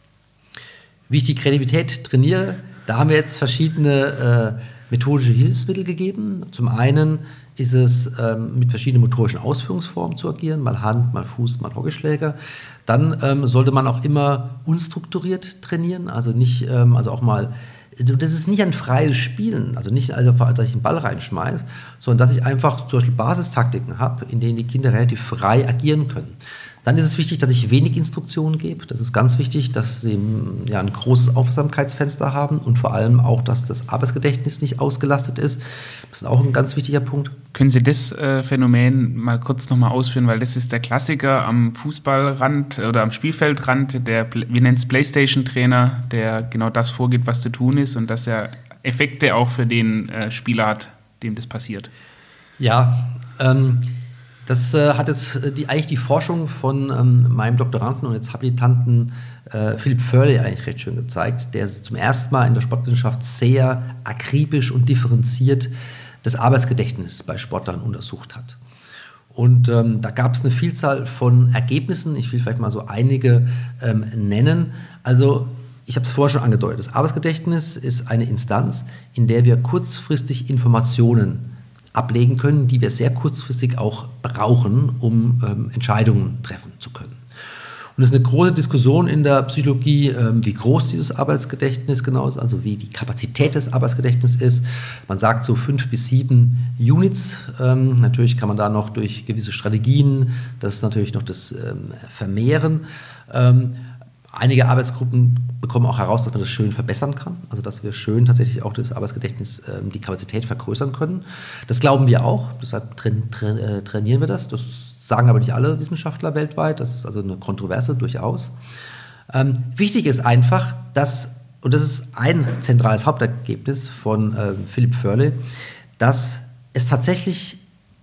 Wie ich die Kreativität trainiere, da haben wir jetzt verschiedene äh, methodische Hilfsmittel gegeben. Zum einen ist es ähm, mit verschiedenen motorischen Ausführungsformen zu agieren, mal Hand, mal Fuß, mal Hockeyschläger. Dann ähm, sollte man auch immer unstrukturiert trainieren, also nicht, ähm, also auch mal, das ist nicht ein freies Spielen, also nicht, also, dass ich einen Ball reinschmeiße, sondern dass ich einfach zum Beispiel Basistaktiken habe, in denen die Kinder relativ frei agieren können. Dann ist es wichtig, dass ich wenig Instruktionen gebe. Das ist ganz wichtig, dass sie ja, ein großes Aufmerksamkeitsfenster haben und vor allem auch, dass das Arbeitsgedächtnis nicht ausgelastet ist. Das ist auch ein ganz wichtiger Punkt. Können Sie das äh, Phänomen mal kurz nochmal ausführen, weil das ist der Klassiker am Fußballrand oder am Spielfeldrand, der, wir nennen es Playstation-Trainer, der genau das vorgibt, was zu tun ist und dass er Effekte auch für den äh, Spieler hat, dem das passiert. Ja, ähm, das äh, hat jetzt die, eigentlich die Forschung von ähm, meinem Doktoranden und jetzt Habilitanten äh, Philipp Förle eigentlich recht schön gezeigt, der zum ersten Mal in der Sportwissenschaft sehr akribisch und differenziert das Arbeitsgedächtnis bei Sportlern untersucht hat. Und ähm, da gab es eine Vielzahl von Ergebnissen, ich will vielleicht mal so einige ähm, nennen. Also ich habe es vorher schon angedeutet, das Arbeitsgedächtnis ist eine Instanz, in der wir kurzfristig Informationen ablegen können, die wir sehr kurzfristig auch brauchen, um ähm, Entscheidungen treffen zu können. Und es ist eine große Diskussion in der Psychologie, ähm, wie groß dieses Arbeitsgedächtnis genau ist, also wie die Kapazität des Arbeitsgedächtnisses ist. Man sagt so fünf bis sieben Units. Ähm, natürlich kann man da noch durch gewisse Strategien das natürlich noch das ähm, vermehren. Ähm, Einige Arbeitsgruppen bekommen auch heraus, dass man das schön verbessern kann, also dass wir schön tatsächlich auch das Arbeitsgedächtnis, äh, die Kapazität vergrößern können. Das glauben wir auch, deshalb train, train, äh, trainieren wir das. Das sagen aber nicht alle Wissenschaftler weltweit, das ist also eine Kontroverse durchaus. Ähm, wichtig ist einfach, dass, und das ist ein zentrales Hauptergebnis von äh, Philipp Förle, dass es tatsächlich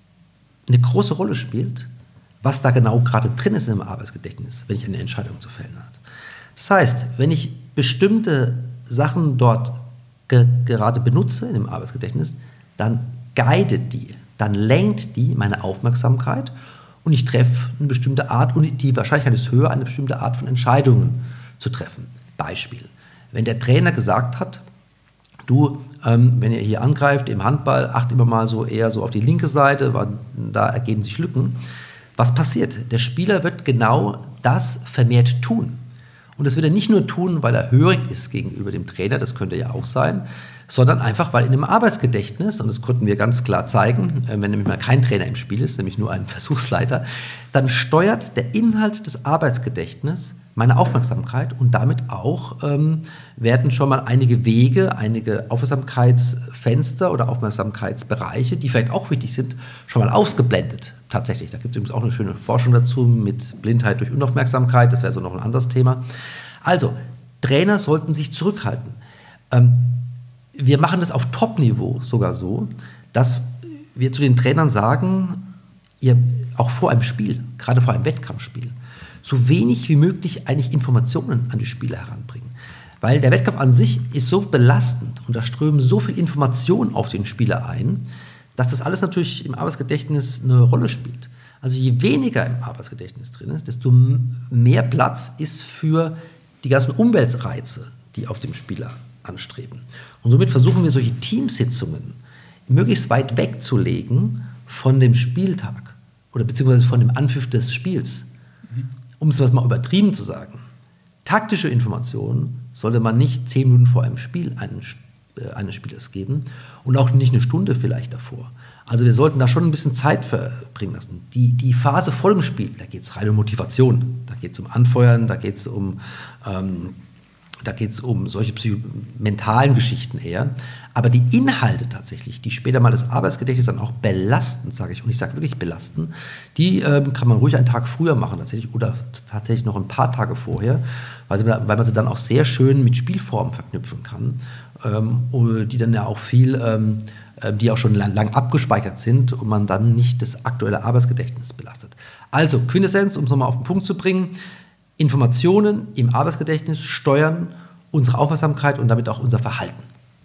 eine große Rolle spielt, was da genau gerade drin ist im Arbeitsgedächtnis, wenn ich eine Entscheidung zu fällen habe. Das heißt, wenn ich bestimmte Sachen dort ge- gerade benutze in dem Arbeitsgedächtnis, dann guidet die, dann lenkt die meine Aufmerksamkeit und ich treffe eine bestimmte Art, und die Wahrscheinlichkeit ist höher, eine bestimmte Art von Entscheidungen zu treffen. Beispiel, wenn der Trainer gesagt hat, du, ähm, wenn ihr hier angreift im Handball, acht immer mal so eher so auf die linke Seite, weil da ergeben sich Lücken. Was passiert? Der Spieler wird genau das vermehrt tun. Und das wird er nicht nur tun, weil er hörig ist gegenüber dem Trainer, das könnte ja auch sein, sondern einfach, weil in dem Arbeitsgedächtnis, und das konnten wir ganz klar zeigen, wenn nämlich mal kein Trainer im Spiel ist, nämlich nur ein Versuchsleiter, dann steuert der Inhalt des Arbeitsgedächtnisses meine Aufmerksamkeit und damit auch ähm, werden schon mal einige Wege, einige Aufmerksamkeitsfenster oder Aufmerksamkeitsbereiche, die vielleicht auch wichtig sind, schon mal ausgeblendet. Tatsächlich, da gibt es übrigens auch eine schöne Forschung dazu mit Blindheit durch Unaufmerksamkeit, das wäre so noch ein anderes Thema. Also, Trainer sollten sich zurückhalten. Ähm, wir machen das auf Top-Niveau sogar so, dass wir zu den Trainern sagen, ihr auch vor einem Spiel, gerade vor einem Wettkampfspiel, so wenig wie möglich eigentlich Informationen an die Spieler heranbringen. Weil der Wettkampf an sich ist so belastend und da strömen so viel Informationen auf den Spieler ein, dass das alles natürlich im Arbeitsgedächtnis eine Rolle spielt. Also je weniger im Arbeitsgedächtnis drin ist, desto mehr Platz ist für die ganzen Umweltreize, die auf dem Spieler anstreben. Und somit versuchen wir solche Teamsitzungen möglichst weit wegzulegen von dem Spieltag oder beziehungsweise von dem Anpfiff des Spiels. Um es mal übertrieben zu sagen, taktische Informationen sollte man nicht zehn Minuten vor einem Spiel eines, äh, eines Spielers geben und auch nicht eine Stunde vielleicht davor. Also wir sollten da schon ein bisschen Zeit verbringen lassen. Die, die Phase vor dem Spiel, da geht es rein um Motivation, da geht es um Anfeuern, da geht es um, ähm, da geht es um solche psycho- mentalen Geschichten eher. Aber die Inhalte tatsächlich, die später mal das Arbeitsgedächtnis dann auch belasten, sage ich, und ich sage wirklich belasten, die ähm, kann man ruhig einen Tag früher machen tatsächlich oder tatsächlich noch ein paar Tage vorher, weil, sie, weil man sie dann auch sehr schön mit Spielformen verknüpfen kann, ähm, die dann ja auch viel, ähm, die auch schon lang, lang abgespeichert sind und man dann nicht das aktuelle Arbeitsgedächtnis belastet. Also Quintessenz, um es nochmal auf den Punkt zu bringen, Informationen im Arbeitsgedächtnis steuern unsere Aufmerksamkeit und damit auch unser Verhalten.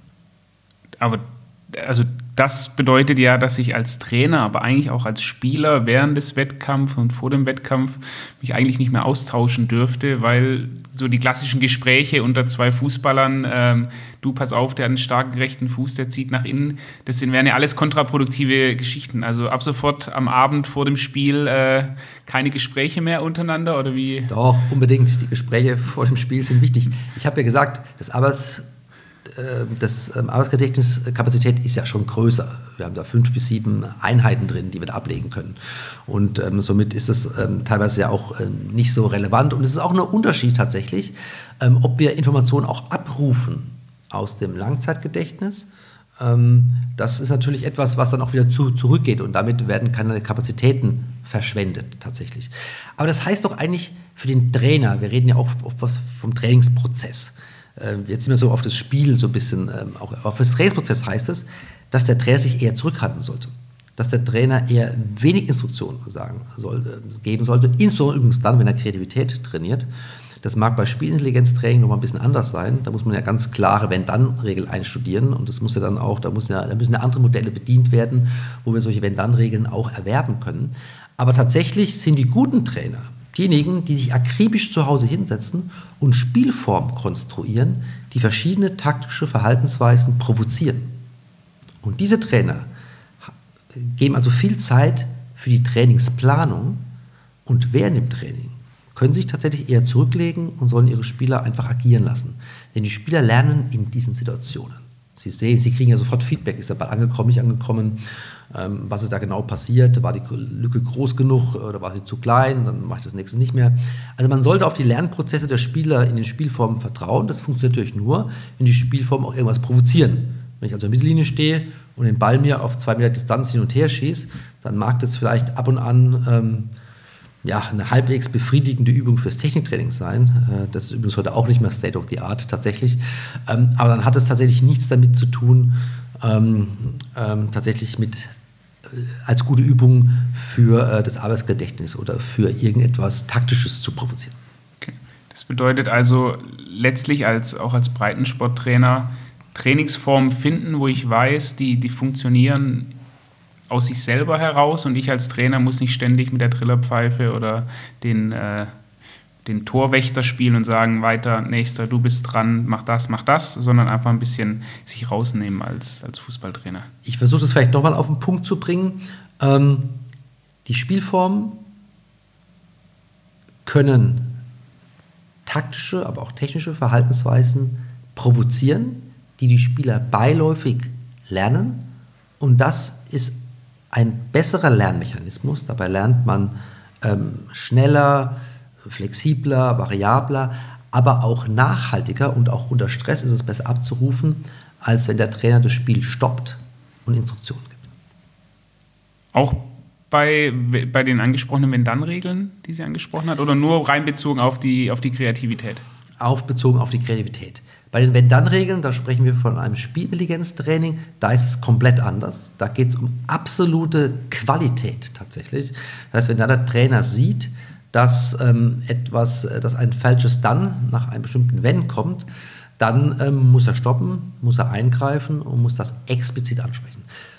Aber also das bedeutet ja, dass ich als Trainer, aber eigentlich auch als Spieler während des Wettkampfs und vor dem Wettkampf mich eigentlich nicht mehr austauschen dürfte, weil so die klassischen Gespräche unter zwei Fußballern, ähm, du pass auf, der hat einen starken rechten Fuß, der zieht nach innen, das sind, wären ja alles kontraproduktive Geschichten. Also ab sofort am Abend vor dem Spiel äh, keine Gespräche mehr untereinander oder wie? Doch, unbedingt. Die Gespräche vor dem Spiel sind wichtig. Ich habe ja gesagt, das Arbeits das ähm, Arbeitsgedächtniskapazität ist ja schon größer. Wir haben da fünf bis sieben Einheiten drin, die wir da ablegen können. Und ähm, somit ist das ähm, teilweise ja auch ähm, nicht so relevant. Und es ist auch ein Unterschied tatsächlich, ähm, ob wir Informationen auch abrufen aus dem Langzeitgedächtnis. Ähm, das ist natürlich etwas, was dann auch wieder zu, zurückgeht. Und damit werden keine Kapazitäten verschwendet tatsächlich. Aber das heißt doch eigentlich für den Trainer, wir reden ja auch oft vom Trainingsprozess. Jetzt sind wir so auf das Spiel so ein bisschen, auch auf das Trainingsprozess heißt es, dass der Trainer sich eher zurückhalten sollte. Dass der Trainer eher wenig Instruktionen sagen soll, geben sollte, insbesondere übrigens dann, wenn er Kreativität trainiert. Das mag bei Spielintelligenztraining noch mal ein bisschen anders sein. Da muss man ja ganz klare Wenn-Dann-Regeln einstudieren und das muss ja dann auch, da, muss ja, da müssen ja andere Modelle bedient werden, wo wir solche Wenn-Dann-Regeln auch erwerben können. Aber tatsächlich sind die guten Trainer diejenigen, die sich akribisch zu Hause hinsetzen und Spielformen konstruieren, die verschiedene taktische Verhaltensweisen provozieren. Und diese Trainer geben also viel Zeit für die Trainingsplanung und während dem Training können sich tatsächlich eher zurücklegen und sollen ihre Spieler einfach agieren lassen. Denn die Spieler lernen in diesen Situationen. Sie sehen, sie kriegen ja sofort Feedback, ist der Ball angekommen, nicht angekommen, ähm, was ist da genau passiert, war die Lücke groß genug oder war sie zu klein, dann mache ich das nächste nicht mehr. Also man sollte auf die Lernprozesse der Spieler in den Spielformen vertrauen, das funktioniert natürlich nur, wenn die Spielformen auch irgendwas provozieren. Wenn ich also in der Mittellinie stehe und den Ball mir auf zwei Meter Distanz hin und her schieße, dann mag das vielleicht ab und an ähm, ja, eine halbwegs befriedigende Übung fürs Techniktraining sein. Das ist übrigens heute auch nicht mehr State of the Art tatsächlich. Aber dann hat es tatsächlich nichts damit zu tun, ähm, ähm, tatsächlich mit äh, als gute Übung für äh, das Arbeitsgedächtnis oder für irgendetwas Taktisches zu provozieren. Okay. Das bedeutet also letztlich als, auch als Breitensporttrainer Trainingsformen finden, wo ich weiß, die, die funktionieren aus sich selber heraus und ich als Trainer muss nicht ständig mit der Trillerpfeife oder den, äh, den Torwächter spielen und sagen, weiter, nächster, du bist dran, mach das, mach das, sondern einfach ein bisschen sich rausnehmen als, als Fußballtrainer. Ich versuche das vielleicht nochmal auf den Punkt zu bringen. Ähm, die Spielformen können taktische, aber auch technische Verhaltensweisen provozieren, die die Spieler beiläufig lernen und das ist ein besserer Lernmechanismus. Dabei lernt man ähm, schneller, flexibler, variabler, aber auch nachhaltiger und auch unter Stress ist es besser abzurufen, als wenn der Trainer das Spiel stoppt und Instruktionen gibt. Auch bei, bei den angesprochenen Wenn-Dann-Regeln, die sie angesprochen hat, oder nur rein bezogen auf die, auf die Kreativität? Auf bezogen auf die Kreativität. Bei den Wenn-Dann-Regeln, da sprechen wir von einem Spielintelligenztraining, da ist es komplett anders. Da geht es um absolute Qualität tatsächlich. Das heißt, wenn da der Trainer sieht, dass ähm, etwas, dass ein falsches Dann nach einem bestimmten Wenn kommt, dann ähm, muss er stoppen, muss er eingreifen und muss das explizit ansprechen.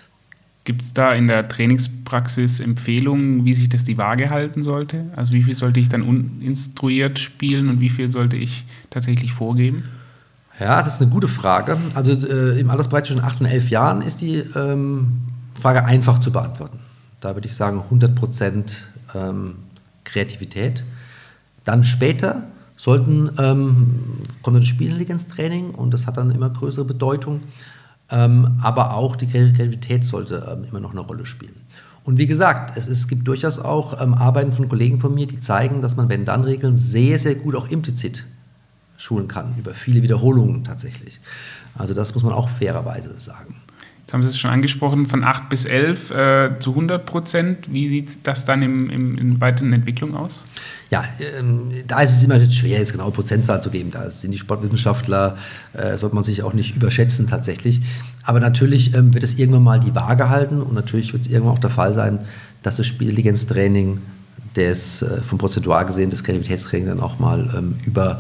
Gibt es da in der Trainingspraxis Empfehlungen, wie sich das die Waage halten sollte? Also wie viel sollte ich dann uninstruiert spielen und wie viel sollte ich tatsächlich vorgeben? Ja, das ist eine gute Frage. Also äh, im Altersbereich zwischen acht und elf Jahren ist die ähm, Frage einfach zu beantworten. Da würde ich sagen hundert Prozent ähm, Kreativität. Dann später sollten, ähm, kommt das Spielintelligenztraining und das hat dann immer größere Bedeutung. Ähm, aber auch die Kreativität sollte ähm, immer noch eine Rolle spielen. Und wie gesagt, es, es gibt durchaus auch ähm, Arbeiten von Kollegen von mir, die zeigen, dass man Wenn-Dann-Regeln sehr, sehr gut auch implizit schulen kann, über viele Wiederholungen tatsächlich. Also das muss man auch fairerweise sagen. Jetzt haben Sie es schon angesprochen, von acht bis elf äh, zu hundert Prozent. Wie sieht das dann im, im, in weiteren Entwicklung aus? Ja, ähm, da ist es immer schwer, jetzt genaue Prozentzahl zu geben. Da sind die Sportwissenschaftler, äh, sollte man sich auch nicht überschätzen tatsächlich. Aber natürlich ähm, wird es irgendwann mal die Waage halten und natürlich wird es irgendwann auch der Fall sein, dass das Spielintelligenztraining des, äh, vom Prozentual gesehen, das Kreativitätstraining dann auch mal ähm, über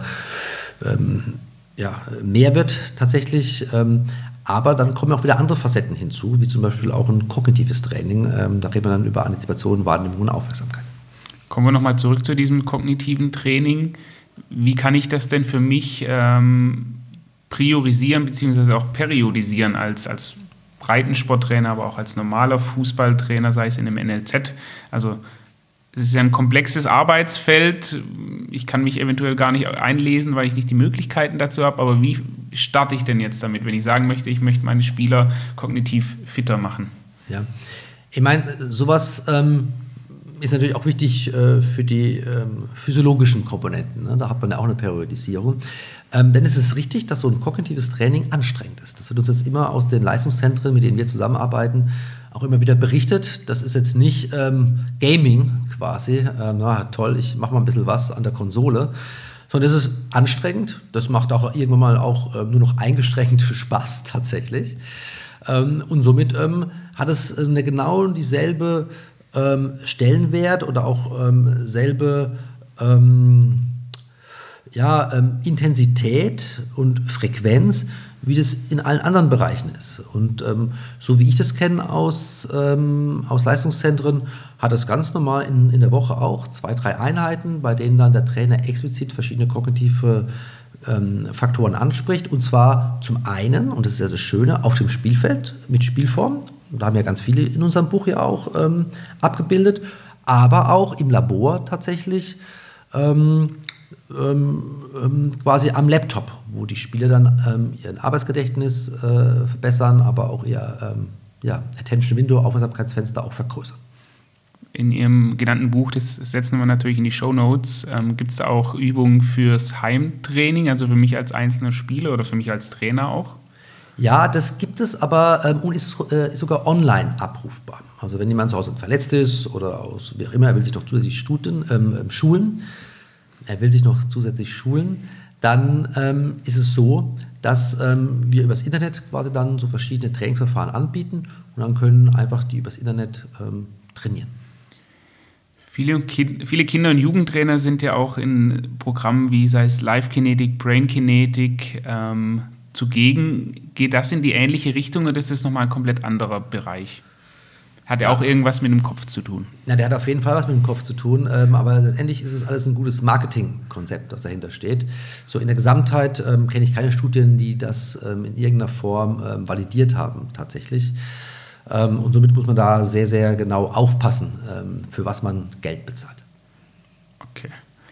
ähm, ja, mehr wird tatsächlich. Ähm, aber dann kommen auch wieder andere Facetten hinzu, wie zum Beispiel auch ein kognitives Training. Ähm, da reden wir dann über Antizipation, Wahrnehmung und Aufmerksamkeit. Kommen wir nochmal zurück zu diesem kognitiven Training. Wie kann ich das denn für mich ähm, priorisieren bzw. auch periodisieren als, als Breitensporttrainer, aber auch als normaler Fußballtrainer, sei es in einem N L Z? Also es ist ja ein komplexes Arbeitsfeld. Ich kann mich eventuell gar nicht einlesen, weil ich nicht die Möglichkeiten dazu habe. Aber wie starte ich denn jetzt damit, wenn ich sagen möchte, ich möchte meine Spieler kognitiv fitter machen? Ja, ich meine, sowas ähm, ist natürlich auch wichtig äh, für die ähm, physiologischen Komponenten. Ne? Da hat man ja auch eine Periodisierung. Ähm, denn es ist richtig, dass so ein kognitives Training anstrengend ist. Das wird uns jetzt immer aus den Leistungszentren, mit denen wir zusammenarbeiten, auch immer wieder berichtet. Das ist jetzt nicht ähm, Gaming quasi. Ähm, na, toll, ich mache mal ein bisschen was an der Konsole. Sondern das ist anstrengend. Das macht auch irgendwann mal auch äh, nur noch eingeschränkt Spaß tatsächlich. Ähm, und somit ähm, hat es eine genau dieselbe ähm, Stellenwert oder auch ähm, selbe ähm, ja, ähm, Intensität und Frequenz, wie das in allen anderen Bereichen ist. Und ähm, so wie ich das kenne aus, ähm, aus Leistungszentren, hat es ganz normal in, in der Woche auch zwei, drei Einheiten, bei denen dann der Trainer explizit verschiedene kognitive ähm, Faktoren anspricht. Und zwar zum einen, und das ist ja das Schöne, auf dem Spielfeld mit Spielform. Da haben ja ganz viele in unserem Buch ja auch ähm, abgebildet, aber auch im Labor tatsächlich ähm, ähm, ähm, quasi am Laptop, wo die Spieler dann ähm, ihr Arbeitsgedächtnis äh, verbessern, aber auch ihr ähm, ja, Attention Window, Aufmerksamkeitsfenster auch vergrößern. In Ihrem genannten Buch, das setzen wir natürlich in die Shownotes, ähm, gibt es da auch Übungen fürs Heimtraining, also für mich als einzelner Spieler oder für mich als Trainer auch? Ja, das gibt es, aber ähm, und ist, äh, ist sogar online abrufbar. Also wenn jemand zu Hause verletzt ist oder aus wie auch immer, er will sich noch zusätzlich studien, ähm, schulen, er will sich noch zusätzlich schulen, dann ähm, ist es so, dass ähm, wir übers Internet quasi dann so verschiedene Trainingsverfahren anbieten und dann können einfach die übers Internet ähm, trainieren. Viele, kind, viele Kinder- und Jugendtrainer sind ja auch in Programmen wie, sei es Live Kinetic, Brain Kinetic, ähm, zugegen. Geht das in die ähnliche Richtung oder ist das nochmal ein komplett anderer Bereich? Hat ja auch irgendwas mit dem Kopf zu tun? Ja, der hat auf jeden Fall was mit dem Kopf zu tun, ähm, aber letztendlich ist es alles ein gutes Marketingkonzept, das dahinter steht. So in der Gesamtheit ähm, kenne ich keine Studien, die das ähm, in irgendeiner Form ähm, validiert haben, tatsächlich. Ähm, und somit muss man da sehr, sehr genau aufpassen, ähm, für was man Geld bezahlt. Okay.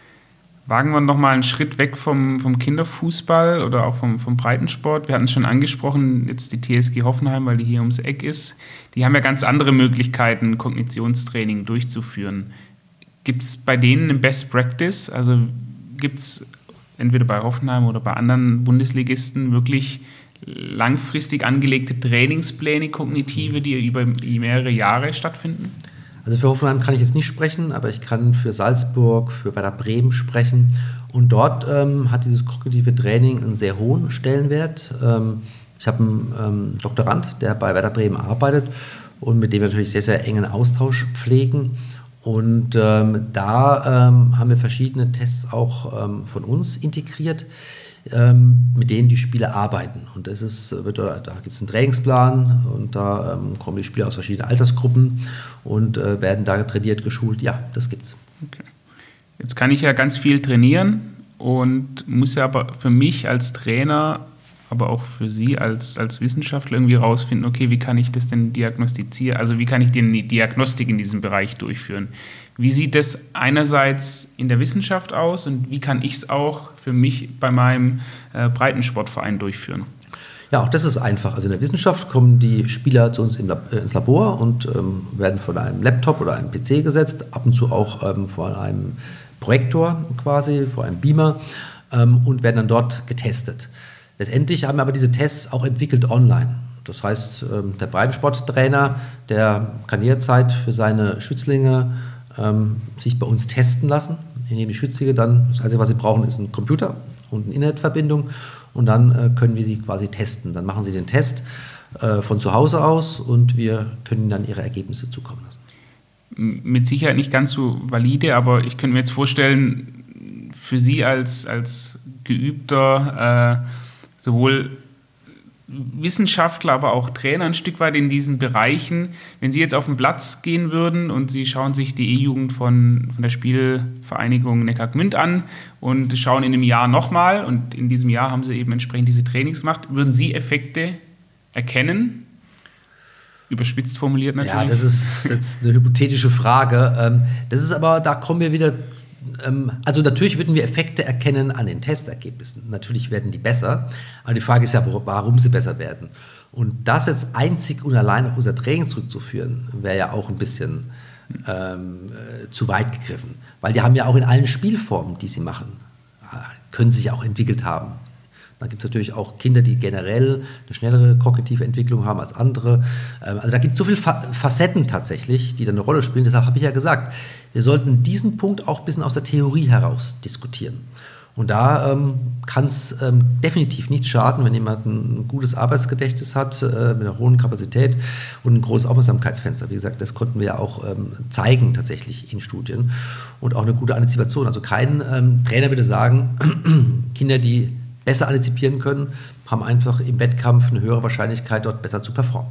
Wagen wir noch mal einen Schritt weg vom, vom Kinderfußball oder auch vom, vom Breitensport. Wir hatten es schon angesprochen, jetzt die T S G Hoffenheim, weil die hier ums Eck ist. Die haben ja ganz andere Möglichkeiten, Kognitionstraining durchzuführen. Gibt es bei denen eine Best Practice? Also gibt es entweder bei Hoffenheim oder bei anderen Bundesligisten wirklich langfristig angelegte Trainingspläne, kognitive, die über mehrere Jahre stattfinden? Also für Hoffenheim kann ich jetzt nicht sprechen, aber ich kann für Salzburg, für Werder Bremen sprechen. Und dort ähm, hat dieses kognitive Training einen sehr hohen Stellenwert. Ähm, ich habe einen ähm, Doktorand, der bei Werder Bremen arbeitet und mit dem wir natürlich sehr, sehr engen Austausch pflegen. Und ähm, da ähm, haben wir verschiedene Tests auch ähm, von uns integriert, ähm, mit denen die Spieler arbeiten. Und das ist, wird, da gibt es einen Trainingsplan und da ähm, kommen die Spieler aus verschiedenen Altersgruppen und äh, werden da trainiert, geschult. Ja, das gibt's. Okay. Jetzt kann ich ja ganz viel trainieren und muss ja aber für mich als Trainer, aber auch für Sie als, als Wissenschaftler irgendwie rausfinden, okay, wie kann ich das denn diagnostizieren? Also wie kann ich denn die Diagnostik in diesem Bereich durchführen? Wie sieht das einerseits in der Wissenschaft aus und wie kann ich es auch für mich bei meinem äh, Breitensportverein durchführen? Ja, auch das ist einfach. Also in der Wissenschaft kommen die Spieler zu uns im Lab, äh, ins Labor und ähm, werden vor einem Laptop oder einem P C gesetzt, ab und zu auch ähm, vor einem Projektor quasi, vor einem Beamer ähm, und werden dann dort getestet. Letztendlich haben wir aber diese Tests auch entwickelt online. Das heißt, ähm, der Breitensporttrainer, der kann jederzeit für seine Schützlinge ähm, sich bei uns testen lassen, indem die Schützlinge dann, das Einzige, was sie brauchen, ist ein Computer und eine Internetverbindung und dann äh, können wir sie quasi testen. Dann machen sie den Test äh, von zu Hause aus und wir können dann ihre Ergebnisse zukommen lassen. Mit Sicherheit nicht ganz so valide, aber ich könnte mir jetzt vorstellen, für Sie als, als geübter, äh, sowohl Wissenschaftler, aber auch Trainer ein Stück weit in diesen Bereichen, wenn Sie jetzt auf den Platz gehen würden und Sie schauen sich die E-Jugend von, von der Spielvereinigung Neckargmünd an und schauen in einem Jahr nochmal und in diesem Jahr haben Sie eben entsprechend diese Trainings gemacht, würden Sie Effekte erkennen? Überspitzt formuliert natürlich. Ja, das ist jetzt eine hypothetische Frage. Das ist aber, da kommen wir wieder ähm, also natürlich würden wir Effekte erkennen an den Testergebnissen. Natürlich werden die besser, aber die Frage ist ja, wo, warum sie besser werden. Und das jetzt einzig und allein auf unser Training zurückzuführen, wäre ja auch ein bisschen ähm, äh, zu weit gegriffen. Weil die haben ja auch in allen Spielformen, die sie machen, können sich auch entwickelt haben. Dann gibt es natürlich auch Kinder, die generell eine schnellere kognitive Entwicklung haben als andere. Also da gibt es so viele Facetten tatsächlich, die da eine Rolle spielen. Deshalb habe ich ja gesagt, wir sollten diesen Punkt auch ein bisschen aus der Theorie heraus diskutieren. Und da ähm, kann es ähm, definitiv nicht schaden, wenn jemand ein gutes Arbeitsgedächtnis hat, äh, mit einer hohen Kapazität und ein großes Aufmerksamkeitsfenster. Wie gesagt, das konnten wir ja auch ähm, zeigen tatsächlich in Studien. Und auch eine gute Antizipation. Also kein ähm, Trainer würde sagen, Kinder, die besser antizipieren können, haben einfach im Wettkampf eine höhere Wahrscheinlichkeit, dort besser zu performen.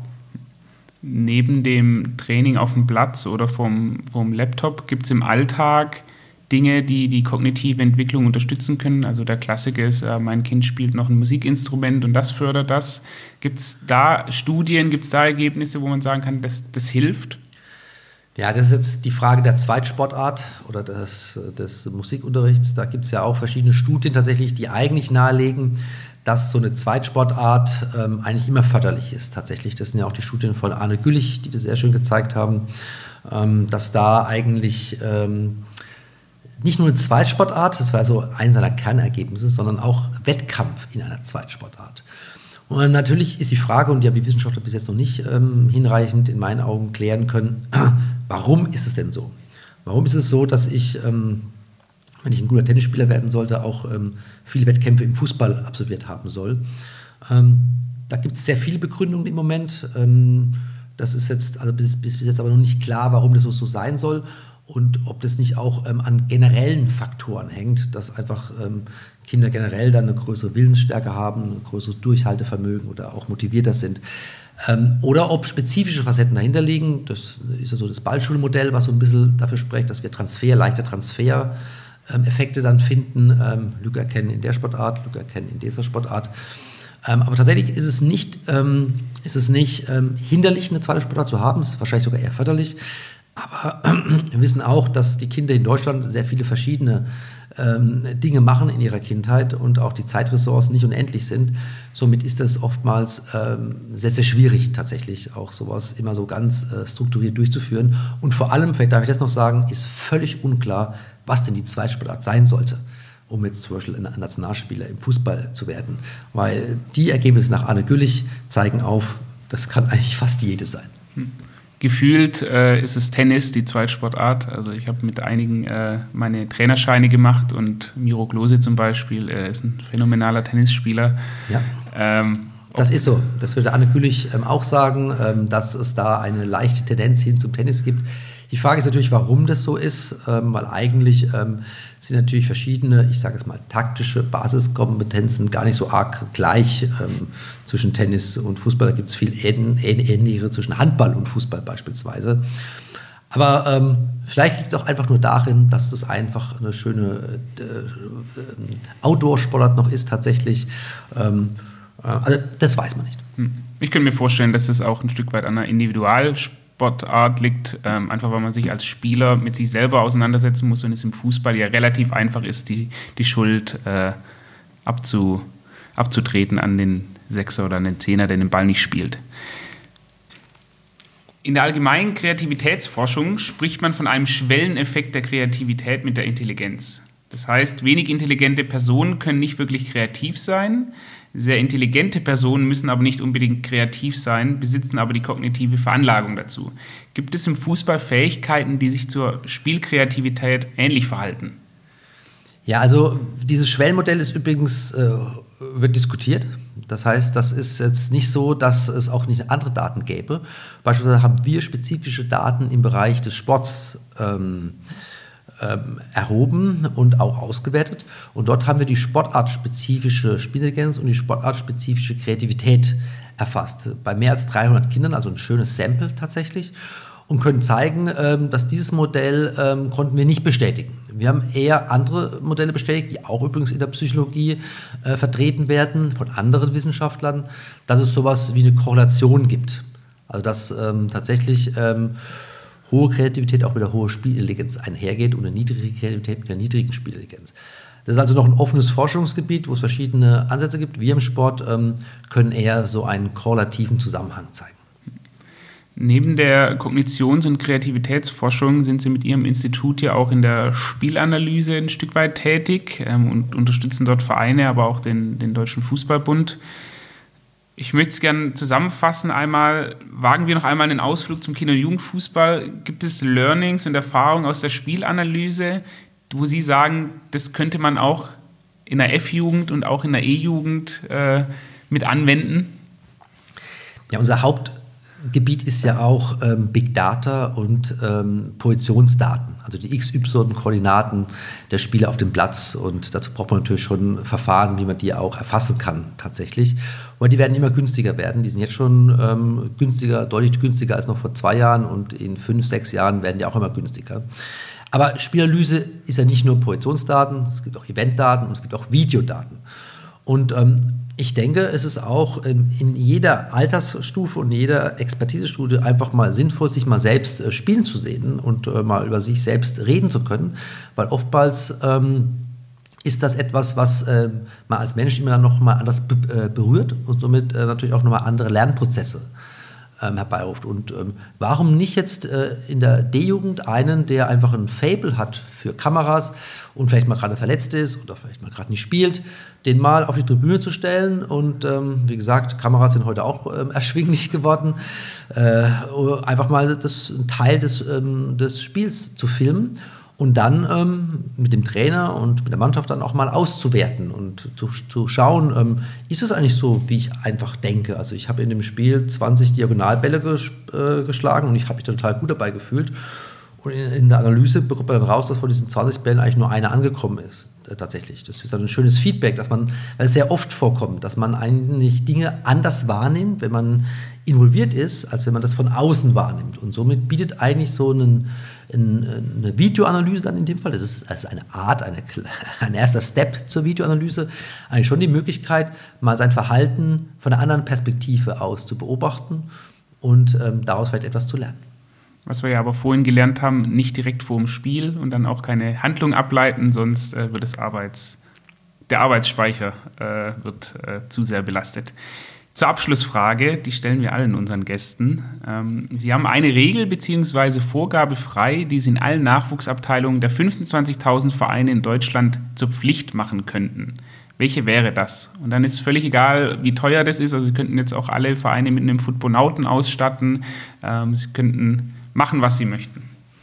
Neben dem Training auf dem Platz oder vom, vom Laptop gibt es im Alltag Dinge, die die kognitive Entwicklung unterstützen können. Also der Klassiker ist, äh, mein Kind spielt noch ein Musikinstrument und das fördert das. Gibt es da Studien, gibt es da Ergebnisse, wo man sagen kann, das, das hilft? Ja, das ist jetzt die Frage der Zweitsportart oder des, des Musikunterrichts. Da gibt es ja auch verschiedene Studien tatsächlich, die eigentlich nahelegen, dass so eine Zweitsportart ähm, eigentlich immer förderlich ist tatsächlich. Das sind ja auch die Studien von Arne Güllich, die das sehr schön gezeigt haben, ähm, dass da eigentlich ähm, nicht nur eine Zweitsportart, das war so ein seiner Kernergebnisse, sondern auch Wettkampf in einer Zweitsportart. Und natürlich ist die Frage, und die haben die Wissenschaftler bis jetzt noch nicht ähm, hinreichend in meinen Augen klären können, warum ist es denn so? Warum ist es so, dass ich, ähm, wenn ich ein guter Tennisspieler werden sollte, auch ähm, viele Wettkämpfe im Fußball absolviert haben soll? Ähm, da gibt es sehr viele Begründungen im Moment. Ähm, das ist jetzt, also bis, bis, bis jetzt aber noch nicht klar, warum das so, so sein soll. Und ob das nicht auch ähm, an generellen Faktoren hängt, dass einfach ähm, Kinder generell dann eine größere Willensstärke haben, ein größeres Durchhaltevermögen oder auch motivierter sind. Ähm, oder ob spezifische Facetten dahinter liegen. Das ist ja so das Ballschulmodell, was so ein bisschen dafür spricht, dass wir Transfer, leichte Transfer-Effekte ähm, dann finden, ähm, Lücke erkennen in der Sportart, Lücke erkennen in dieser Sportart. Ähm, aber tatsächlich ist es nicht, ähm, ist es nicht ähm, hinderlich, eine zweite Sportart zu haben, es ist wahrscheinlich sogar eher förderlich. Aber wir wissen auch, dass die Kinder in Deutschland sehr viele verschiedene ähm, Dinge machen in ihrer Kindheit und auch die Zeitressourcen nicht unendlich sind. Somit ist es oftmals ähm, sehr, sehr schwierig, tatsächlich auch sowas immer so ganz äh, strukturiert durchzuführen. Und vor allem, vielleicht darf ich das noch sagen, ist völlig unklar, was denn die Zweitsportart sein sollte, um jetzt zum Beispiel ein Nationalspieler im Fußball zu werden. Weil die Ergebnisse nach Arne Güllich zeigen auf, das kann eigentlich fast jede sein. Hm. Gefühlt äh, ist es Tennis, die Zweitsportart. Also ich habe mit einigen äh, meine Trainerscheine gemacht und Miro Klose zum Beispiel äh, ist ein phänomenaler Tennisspieler. Ja, ähm, das ist so. Das würde Arne Güllich ähm, auch sagen, ähm, dass es da eine leichte Tendenz hin zum Tennis gibt. Die Frage ist natürlich, warum das so ist, ähm, weil eigentlich ähm, sind natürlich verschiedene, ich sage es mal, taktische Basiskompetenzen gar nicht so arg gleich ähm, zwischen Tennis und Fußball. Da gibt es viel ähnlichere zwischen Handball und Fußball beispielsweise. Aber ähm, vielleicht liegt es auch einfach nur darin, dass es einfach eine schöne äh, äh, Outdoor-Sportart noch ist tatsächlich. Ähm, äh, also das weiß man nicht. Ich könnte mir vorstellen, dass es auch ein Stück weit an einer Individualsportart Sportart liegt, ähm, einfach weil man sich als Spieler mit sich selber auseinandersetzen muss und es im Fußball ja relativ einfach ist, die, die Schuld äh, abzu, abzutreten an den Sechser oder an den Zehner, der den Ball nicht spielt. In der allgemeinen Kreativitätsforschung spricht man von einem Schwelleneffekt der Kreativität mit der Intelligenz. Das heißt, wenig intelligente Personen können nicht wirklich kreativ sein. Sehr intelligente Personen müssen aber nicht unbedingt kreativ sein, besitzen aber die kognitive Veranlagung dazu. Gibt es im Fußball Fähigkeiten, die sich zur Spielkreativität ähnlich verhalten? Ja, also dieses Schwellenmodell ist übrigens, äh, wird diskutiert. Das heißt, das ist jetzt nicht so, dass es auch nicht andere Daten gäbe. Beispielsweise haben wir spezifische Daten im Bereich des Sports ähm, Ähm, erhoben und auch ausgewertet. Und dort haben wir die sportartspezifische Spielintelligenz und die sportartspezifische Kreativität erfasst. Bei mehr als dreihundert Kindern, also ein schönes Sample tatsächlich. Und können zeigen, ähm, dass dieses Modell ähm, konnten wir nicht bestätigen. Wir haben eher andere Modelle bestätigt, die auch übrigens in der Psychologie äh, vertreten werden von anderen Wissenschaftlern, dass es sowas wie eine Korrelation gibt. Also dass ähm, tatsächlich ähm, hohe Kreativität auch mit der hohen Spielintelligenz einhergeht und eine niedrige Kreativität mit der niedrigen Spielintelligenz. Das ist also noch ein offenes Forschungsgebiet, wo es verschiedene Ansätze gibt. Wir im Sport ähm, können eher so einen korrelativen Zusammenhang zeigen. Neben der Kognitions- und Kreativitätsforschung sind Sie mit Ihrem Institut ja auch in der Spielanalyse ein Stück weit tätig ähm, und unterstützen dort Vereine, aber auch den, den Deutschen Fußballbund. Ich möchte es gerne zusammenfassen. Einmal wagen wir noch einmal einen Ausflug zum Kinder- und Jugendfußball. Gibt es Learnings und Erfahrungen aus der Spielanalyse, wo Sie sagen, das könnte man auch in der F-Jugend und auch in der E-Jugend äh, mit anwenden? Ja, unser Hauptgebiet ist ja auch ähm, Big Data und ähm, Positionsdaten, also die X Y-Koordinaten der Spieler auf dem Platz. Und dazu braucht man natürlich schon Verfahren, wie man die auch erfassen kann tatsächlich. Aber die werden immer günstiger werden. Die sind jetzt schon ähm, günstiger, deutlich günstiger als noch vor zwei Jahren und in fünf, sechs Jahren werden die auch immer günstiger. Aber Spielanalyse ist ja nicht nur Positionsdaten, es gibt auch Eventdaten und es gibt auch Videodaten. Und ähm, ich denke, es ist auch ähm, in jeder Altersstufe und jeder Expertisestufe einfach mal sinnvoll, sich mal selbst äh, spielen zu sehen und äh, mal über sich selbst reden zu können, weil oftmals ähm, ist das etwas, was ähm, man als Mensch immer dann noch mal anders be- äh, berührt und somit äh, natürlich auch noch mal andere Lernprozesse Ähm, herbeiruft. Und ähm, warum nicht jetzt äh, in der D-Jugend einen, der einfach ein Faible hat für Kameras und vielleicht mal gerade verletzt ist oder vielleicht mal gerade nicht spielt, den mal auf die Tribüne zu stellen und ähm, wie gesagt, Kameras sind heute auch ähm, erschwinglich geworden, äh, einfach mal das, einen Teil des, ähm, des Spiels zu filmen und dann ähm, mit dem Trainer und mit der Mannschaft dann auch mal auszuwerten und zu, zu schauen, ähm, ist es eigentlich so, wie ich einfach denke. Also ich habe in dem Spiel zwanzig Diagonalbälle ges- äh, geschlagen und ich habe mich total gut dabei gefühlt. Und in, in der Analyse bekommt man dann raus, dass von diesen zwanzig Bällen eigentlich nur einer angekommen ist, äh, tatsächlich. Das ist dann ein schönes Feedback, dass man, weil es sehr oft vorkommt, dass man eigentlich Dinge anders wahrnimmt, wenn man involviert ist, als wenn man das von außen wahrnimmt. Und somit bietet eigentlich so einen eine Videoanalyse dann in dem Fall, das ist also eine Art, eine, ein erster Step zur Videoanalyse, eigentlich schon die Möglichkeit, mal sein Verhalten von einer anderen Perspektive aus zu beobachten und ähm, daraus vielleicht etwas zu lernen. Was wir ja aber vorhin gelernt haben, nicht direkt vor dem Spiel und dann auch keine Handlung ableiten, sonst äh, wird das Arbeits, der Arbeitsspeicher äh, wird äh, zu sehr belastet. Zur Abschlussfrage, die stellen wir allen unseren Gästen. Ähm, Sie haben eine Regel bzw. Vorgabe frei, die Sie in allen Nachwuchsabteilungen der fünfundzwanzigtausend Vereine in Deutschland zur Pflicht machen könnten. Welche wäre das? Und dann ist es völlig egal, wie teuer das ist. Also Sie könnten jetzt auch alle Vereine mit einem Footbonauten ausstatten. Ähm, Sie könnten machen, was Sie möchten.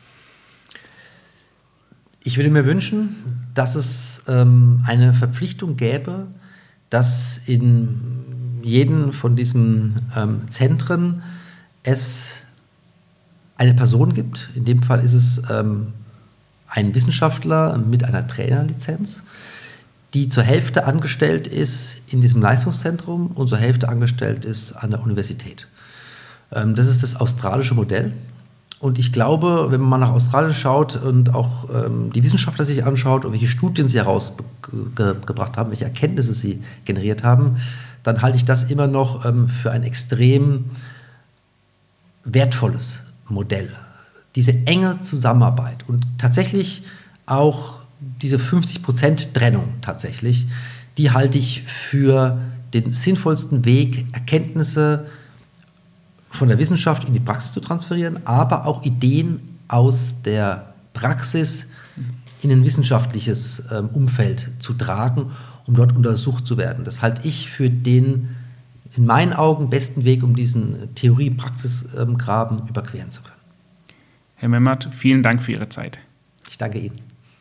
Ich würde mir wünschen, dass es ähm, eine Verpflichtung gäbe, dass in jeden von diesen ähm, Zentren es eine Person gibt. In dem Fall ist es ähm, ein Wissenschaftler mit einer Trainerlizenz, die zur Hälfte angestellt ist in diesem Leistungszentrum und zur Hälfte angestellt ist an der Universität. Ähm, das ist das australische Modell. Und ich glaube, wenn man mal nach Australien schaut und auch ähm, die Wissenschaftler sich anschaut und welche Studien sie herausgebracht haben, welche Erkenntnisse sie generiert haben, dann halte ich das immer noch ähm, für ein extrem wertvolles Modell. Diese enge Zusammenarbeit und tatsächlich auch diese fünfzig Prozent Trennung tatsächlich, die halte ich für den sinnvollsten Weg, Erkenntnisse von der Wissenschaft in die Praxis zu transferieren, aber auch Ideen aus der Praxis in ein wissenschaftliches ähm, Umfeld zu tragen, um dort untersucht zu werden. Das halte ich für den in meinen Augen besten Weg, um diesen Theorie-Praxis-Graben ähm, überqueren zu können. Herr Memmert, vielen Dank für Ihre Zeit. Ich danke Ihnen.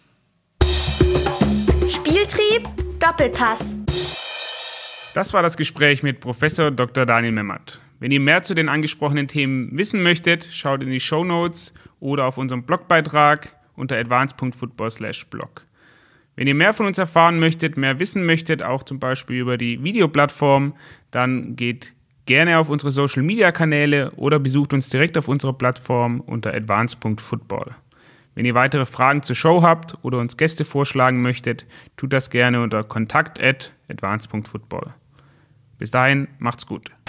Spieltrieb, Doppelpass. Das war das Gespräch mit Professor Doktor Daniel Memmert. Wenn ihr mehr zu den angesprochenen Themen wissen möchtet, schaut in die Shownotes oder auf unserem Blogbeitrag unter advance punkt football slash blog. Wenn ihr mehr von uns erfahren möchtet, mehr wissen möchtet, auch zum Beispiel über die Videoplattform, dann geht gerne auf unsere Social-Media-Kanäle oder besucht uns direkt auf unserer Plattform unter advance punkt football. Wenn ihr weitere Fragen zur Show habt oder uns Gäste vorschlagen möchtet, tut das gerne unter kontakt at advance punkt football. Bis dahin, macht's gut.